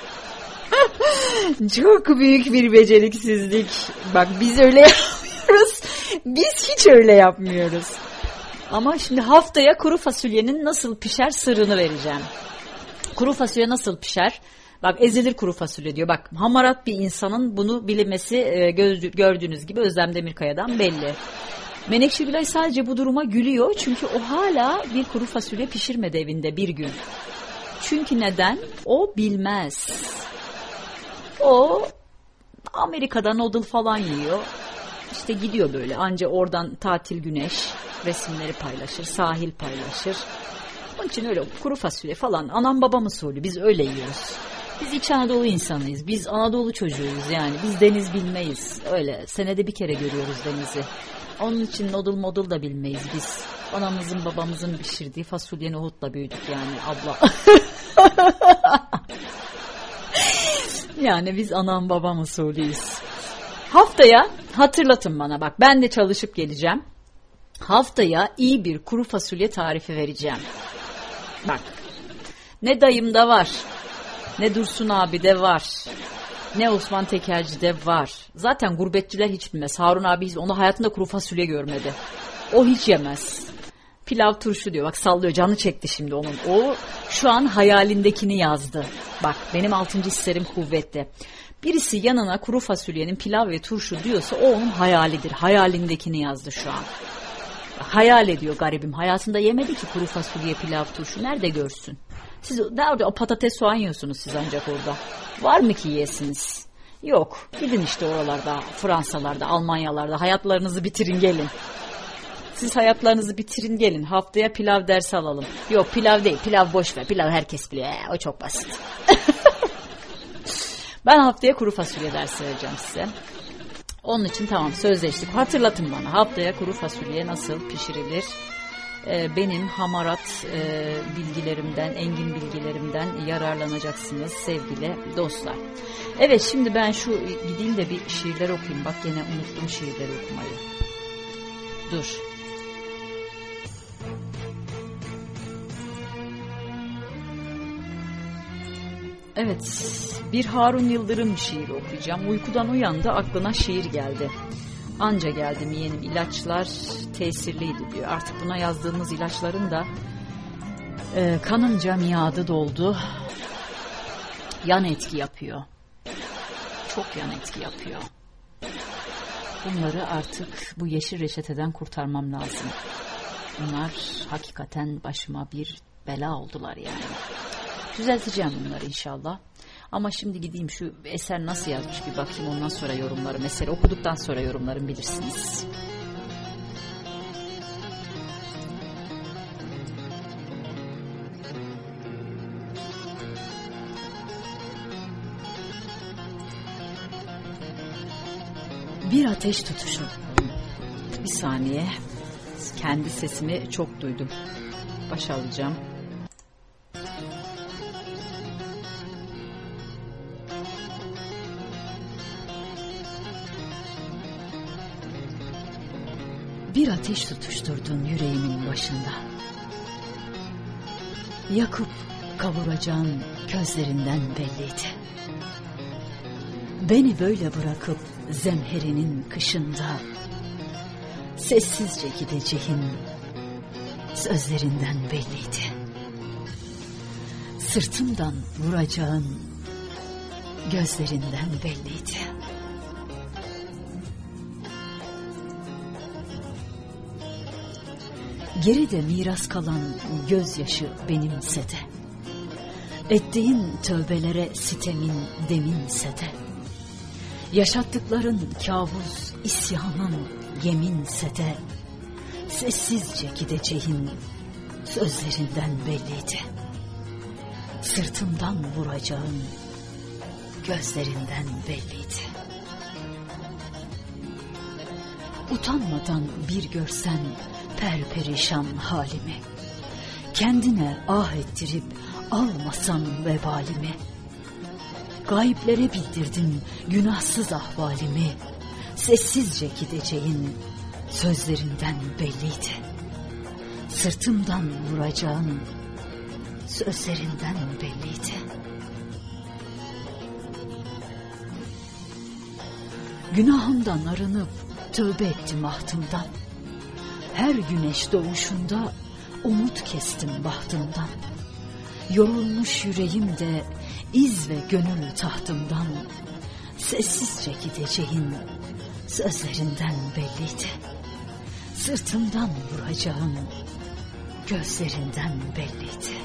Çok büyük bir beceriksizlik. Bak, biz öyle yapmıyoruz. Biz hiç öyle yapmıyoruz. Ama şimdi haftaya kuru fasulyenin nasıl pişer sırrını vereceğim. Kuru fasulye nasıl pişer? Bak, ezilir kuru fasulye diyor. Bak, hamarat bir insanın bunu bilemesi gördüğünüz gibi Özlem Demirkaya'dan belli. Menekşe Gülay sadece bu duruma gülüyor. Çünkü o hala bir kuru fasulye pişirmedi evinde bir gün. Çünkü neden? O bilmez. O Amerika'da noodle falan yiyor. İşte gidiyor böyle, anca oradan tatil, güneş, resimleri paylaşır, sahil paylaşır. Onun için öyle kuru fasulye falan anam babam usulü, biz öyle yiyoruz. Biz İç Anadolu insanıyız. Biz Anadolu çocuğuyuz yani. Biz deniz bilmeyiz. Öyle senede bir kere görüyoruz denizi. Onun için noodle da bilmeyiz biz. Anamızın babamızın pişirdiği fasulye nohutla büyüdük yani abla. Yani biz anam babam usulüyüz. Haftaya hatırlatın bana, bak ben de çalışıp geleceğim. Haftaya iyi bir kuru fasulye tarifi vereceğim. Bak, ne dayımda var, ne Dursun abi de var, ne Osman Tekelci'de var. Zaten gurbetçiler hiç bilmez. Harun abi onu hayatında kuru fasulye görmedi. O hiç yemez. Pilav turşu diyor. Bak sallıyor. Canı çekti şimdi onun. O şu an hayalindekini yazdı. Bak benim 6. hislerim kuvvetli. Birisi yanına kuru fasulyenin pilav ve turşu diyorsa o onun hayalidir. Hayalindekini yazdı şu an. Hayal ediyor garibim. Hayatında yemedi ki kuru fasulye, pilav, turşu. Nerede görsün? Siz nerede o patates soğan yiyorsunuz siz ancak orada. Var mı ki yiyesiniz? Yok. Gidin işte oralarda, Fransalarda, Almanyalarda hayatlarınızı bitirin gelin. Siz hayatlarınızı bitirin gelin. Haftaya pilav dersi alalım. Yok pilav değil. Pilav boş ver. Pilav herkes biliyor. O çok basit. Ben haftaya kuru fasulye dersi vereceğim size. Onun için tamam sözleştik. Hatırlatın bana haftaya kuru fasulye nasıl pişirilir? Benim hamarat bilgilerimden, engin bilgilerimden yararlanacaksınız sevgili dostlar. Evet şimdi ben şu gideyim de bir şiirler okuyayım. Bak yine unuttum şiirleri okumayı. Dur. Evet, bir Harun Yıldırım şiiri okuyacağım. Uykudan uyandı, aklına şiir geldi. Anca geldim yeğenim, ilaçlar tesirliydi diyor. Artık buna yazdığımız ilaçların da kanınca miadı doldu. Yan etki yapıyor. Çok yan etki yapıyor. Bunları artık bu yeşil reçeteden kurtarmam lazım. Bunlar hakikaten başıma bir bela oldular yani. Düzelteceğim bunları inşallah. Ama şimdi gideyim şu eser nasıl yazmış bir bakayım, ondan sonra yorumlarım. Eseri okuduktan sonra yorumlarım bilirsiniz. Bir ateş tutuşu. Bir saniye. Kendi sesimi çok duydum. Baş alacağım. bir ateş tutuşturdun yüreğimin başında. Yakıp kavuracağın közlerinden belliydi. Beni böyle bırakıp zemherinin kışında sessizce gideceğin sözlerinden belliydi. Sırtımdan vuracağın gözlerinden belliydi. Geride miras kalan gözyaşı benimse de, ettiğin tövbelere sitemin deminse de, yaşattıkların kabus, isyanın yeminse de, sessizce gideceğin sözlerinden belliydi. Sırtımdan vuracağın gözlerinden belliydi. Utanmadan bir görsen perperişan halimi, kendine ah ettirip almasan vebalimi, gayblere bildirdin günahsız ahvalimi, sessizce gideceğin sözlerinden belliydi. Sırtımdan vuracağın sözlerinden belliydi. Günahımdan arınıp tövbe ettim ahtımdan. Her güneş doğuşunda umut kestim bahtımdan. Yorulmuş yüreğimde iz ve gönül tahtımdan, sessizce gideceğin sözlerinden belliydi. Sırtımdan vuracağın gözlerinden belliydi.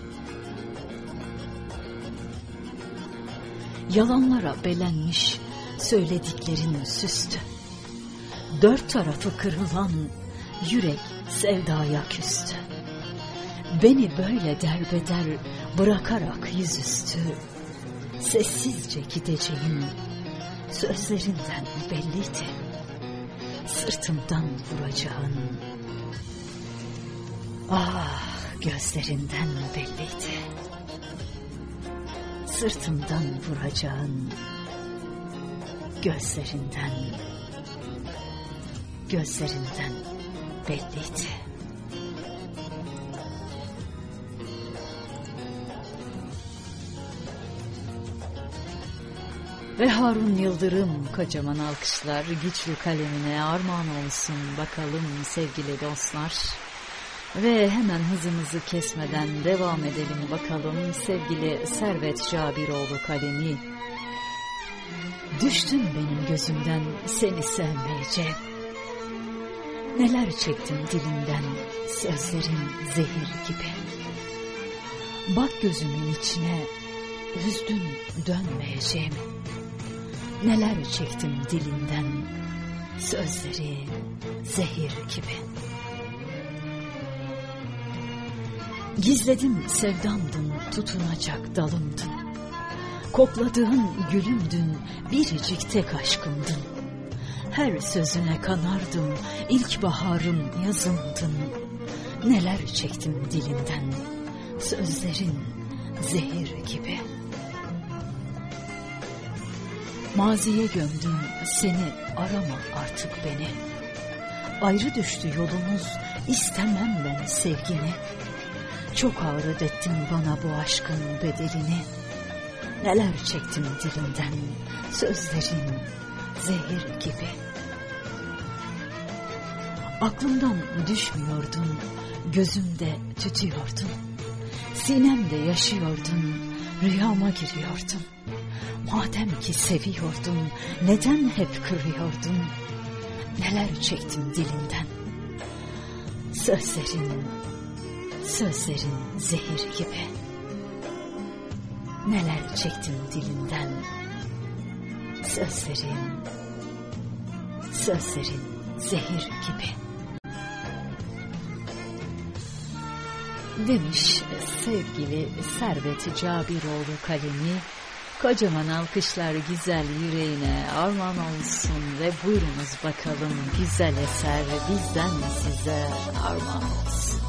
Yalanlara belenmiş söylediklerin süstü. Dört tarafı kırılan yürek sevdaya küstü. Beni böyle derbeder bırakarak yüzüstü, sessizce gideceğim sözlerinden belliydi. Sırtımdan vuracağın gözlerinden belliydi. Sırtımdan vuracağın gözlerinden belliydi. Ve Harun Yıldırım kocaman alkışlar güçlü kalemine armağan olsun bakalım sevgili dostlar. Ve hemen hızımızı kesmeden devam edelim bakalım sevgili Servet Cabiroğlu kalemi. Düştün benim gözümden seni sevmeyeceğim. Neler çektim dilinden sözlerin zehir gibi. Bak gözümün içine üzdün dönmeyeceğim. Neler çektim dilinden sözleri zehir gibi. Gizledim sevdamdın tutunacak dalımdın. Kokladığın gülümdün biricik tek aşkımdın. Her sözüne kanardım ilkbaharım yazımdın. Neler çektim dilinden sözlerin zehir gibi. Maziye gömdüm seni arama artık beni. Ayrı düştü yolumuz istemem ben sevgini. Çok ağır ödettin bana bu aşkın bedelini. Neler çektim dilinden sözlerin zehir gibi. Aklımdan düşmüyordun, gözümde tütüyordun. Sinemde yaşıyordun, rüyama giriyordun. Madem ki seviyordun, neden hep kırıyordun? Neler çektim dilinden sözlerin zehir gibi. Neler çektim dilinden sözlerin zehir gibi. Demiş sevgili Servet Cabiroğlu kalemi. Kocaman alkışlar güzel yüreğine armağan olsun ve buyurunuz bakalım güzel eser bizden size armağan olsun.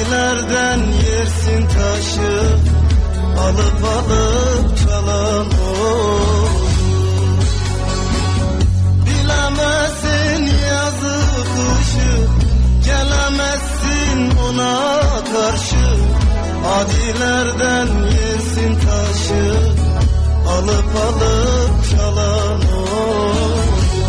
Adilerden yersin taşı, alıp alıp çalan olur. Bilemezsin yazı kışı, gelemezsin ona karşı. Adilerden yersin taşı, alıp alıp çalan olur.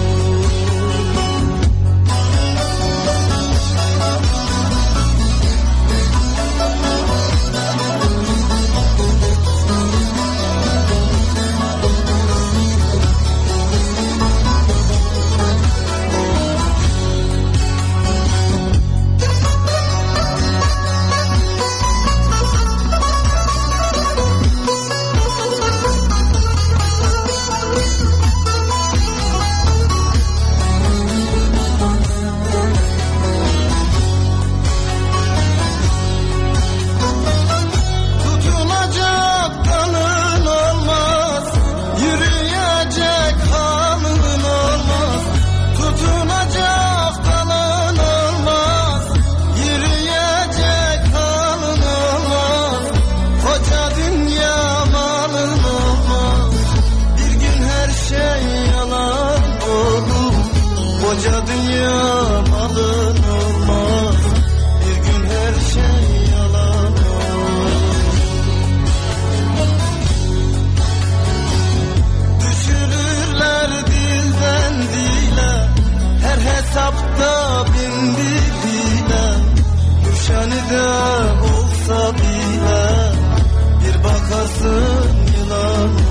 Koca dünya malın olmaz, bir gün her şey yalan olur. Düşürürler dilden dile, her hesapta bin bir hile. Müşanide olsa bile, bir bakarsın yılan olur.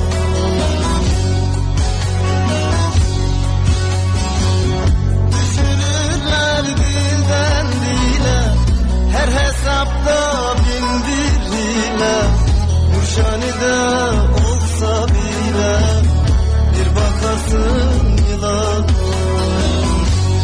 Dilden dile, her hesapta bin bir hile. Müşanide olsa bile, bir bakarsın yılan olur.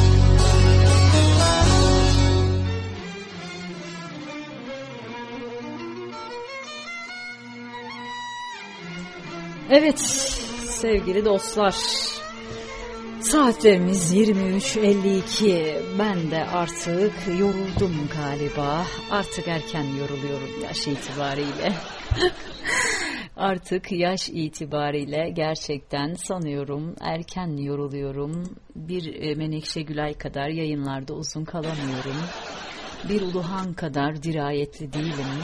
Evet sevgili dostlar, saatlerimiz 23.52. Ben de artık yoruldum galiba. Artık erken yoruluyorum yaş itibariyle. Artık yaş itibariyle gerçekten sanıyorum erken yoruluyorum. Bir Menekşe Gülay kadar yayınlarda uzun kalamıyorum. Bir Uluhan kadar dirayetli değilim.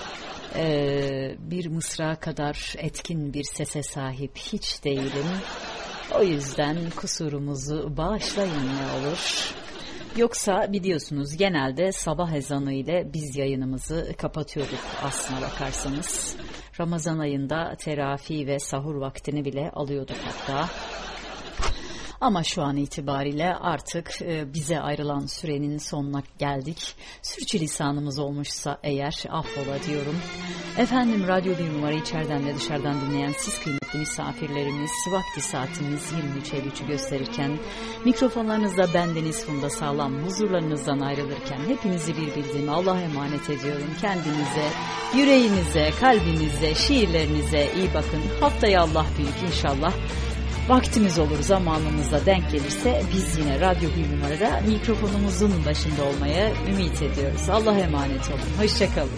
Bir Mısra kadar etkin bir sese sahip hiç değilim. O yüzden kusurumuzu bağışlayın ne olur. Yoksa biliyorsunuz genelde sabah ezanı ile biz yayınımızı kapatıyorduk aslına bakarsanız. Ramazan ayında terafi ve sahur vaktini bile alıyorduk hatta. Ama şu an itibariyle artık bize ayrılan sürenin sonuna geldik. Sürçülisanımız olmuşsa eğer affola diyorum. Efendim Radyo 1 numara içeriden ve dışarıdan dinleyen siz kıymetli misafirlerimiz, vakti saatimiz 23.53'ü gösterirken mikrofonlarınızda bendeniz Funda Sağlam huzurlarınızdan ayrılırken hepinizi bir bildiğim Allah'a emanet ediyorum. Kendinize, yüreğinize, kalbinize, şiirlerinize iyi bakın. Haftaya Allah büyük inşallah. Vaktimiz olur, zamanımızda denk gelirse biz yine Radyo 1 numarada mikrofonumuzun başında olmaya ümit ediyoruz. Allah'a emanet olun. Hoşçakalın.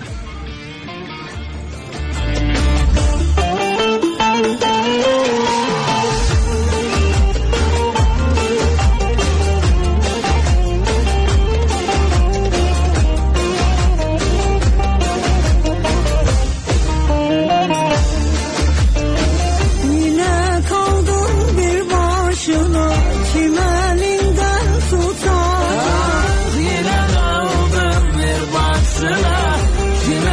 Yine kaldım bir başına, yine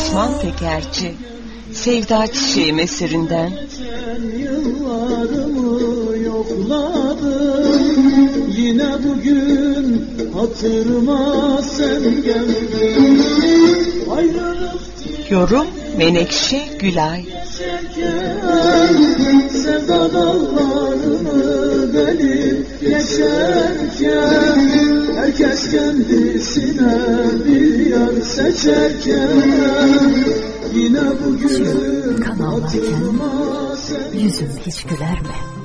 Osman Tekerci, Sevda Çiçeğim eserinden. Yıllarımı yokladım, yine bugün hatırıma sen geldin. Yorum Menekşe Gülay. Sevda dağlarını delip geçerken, herkes kendisine bir yar seçerken, yine bugün kan ağlarken yüzüm hiç güler mi?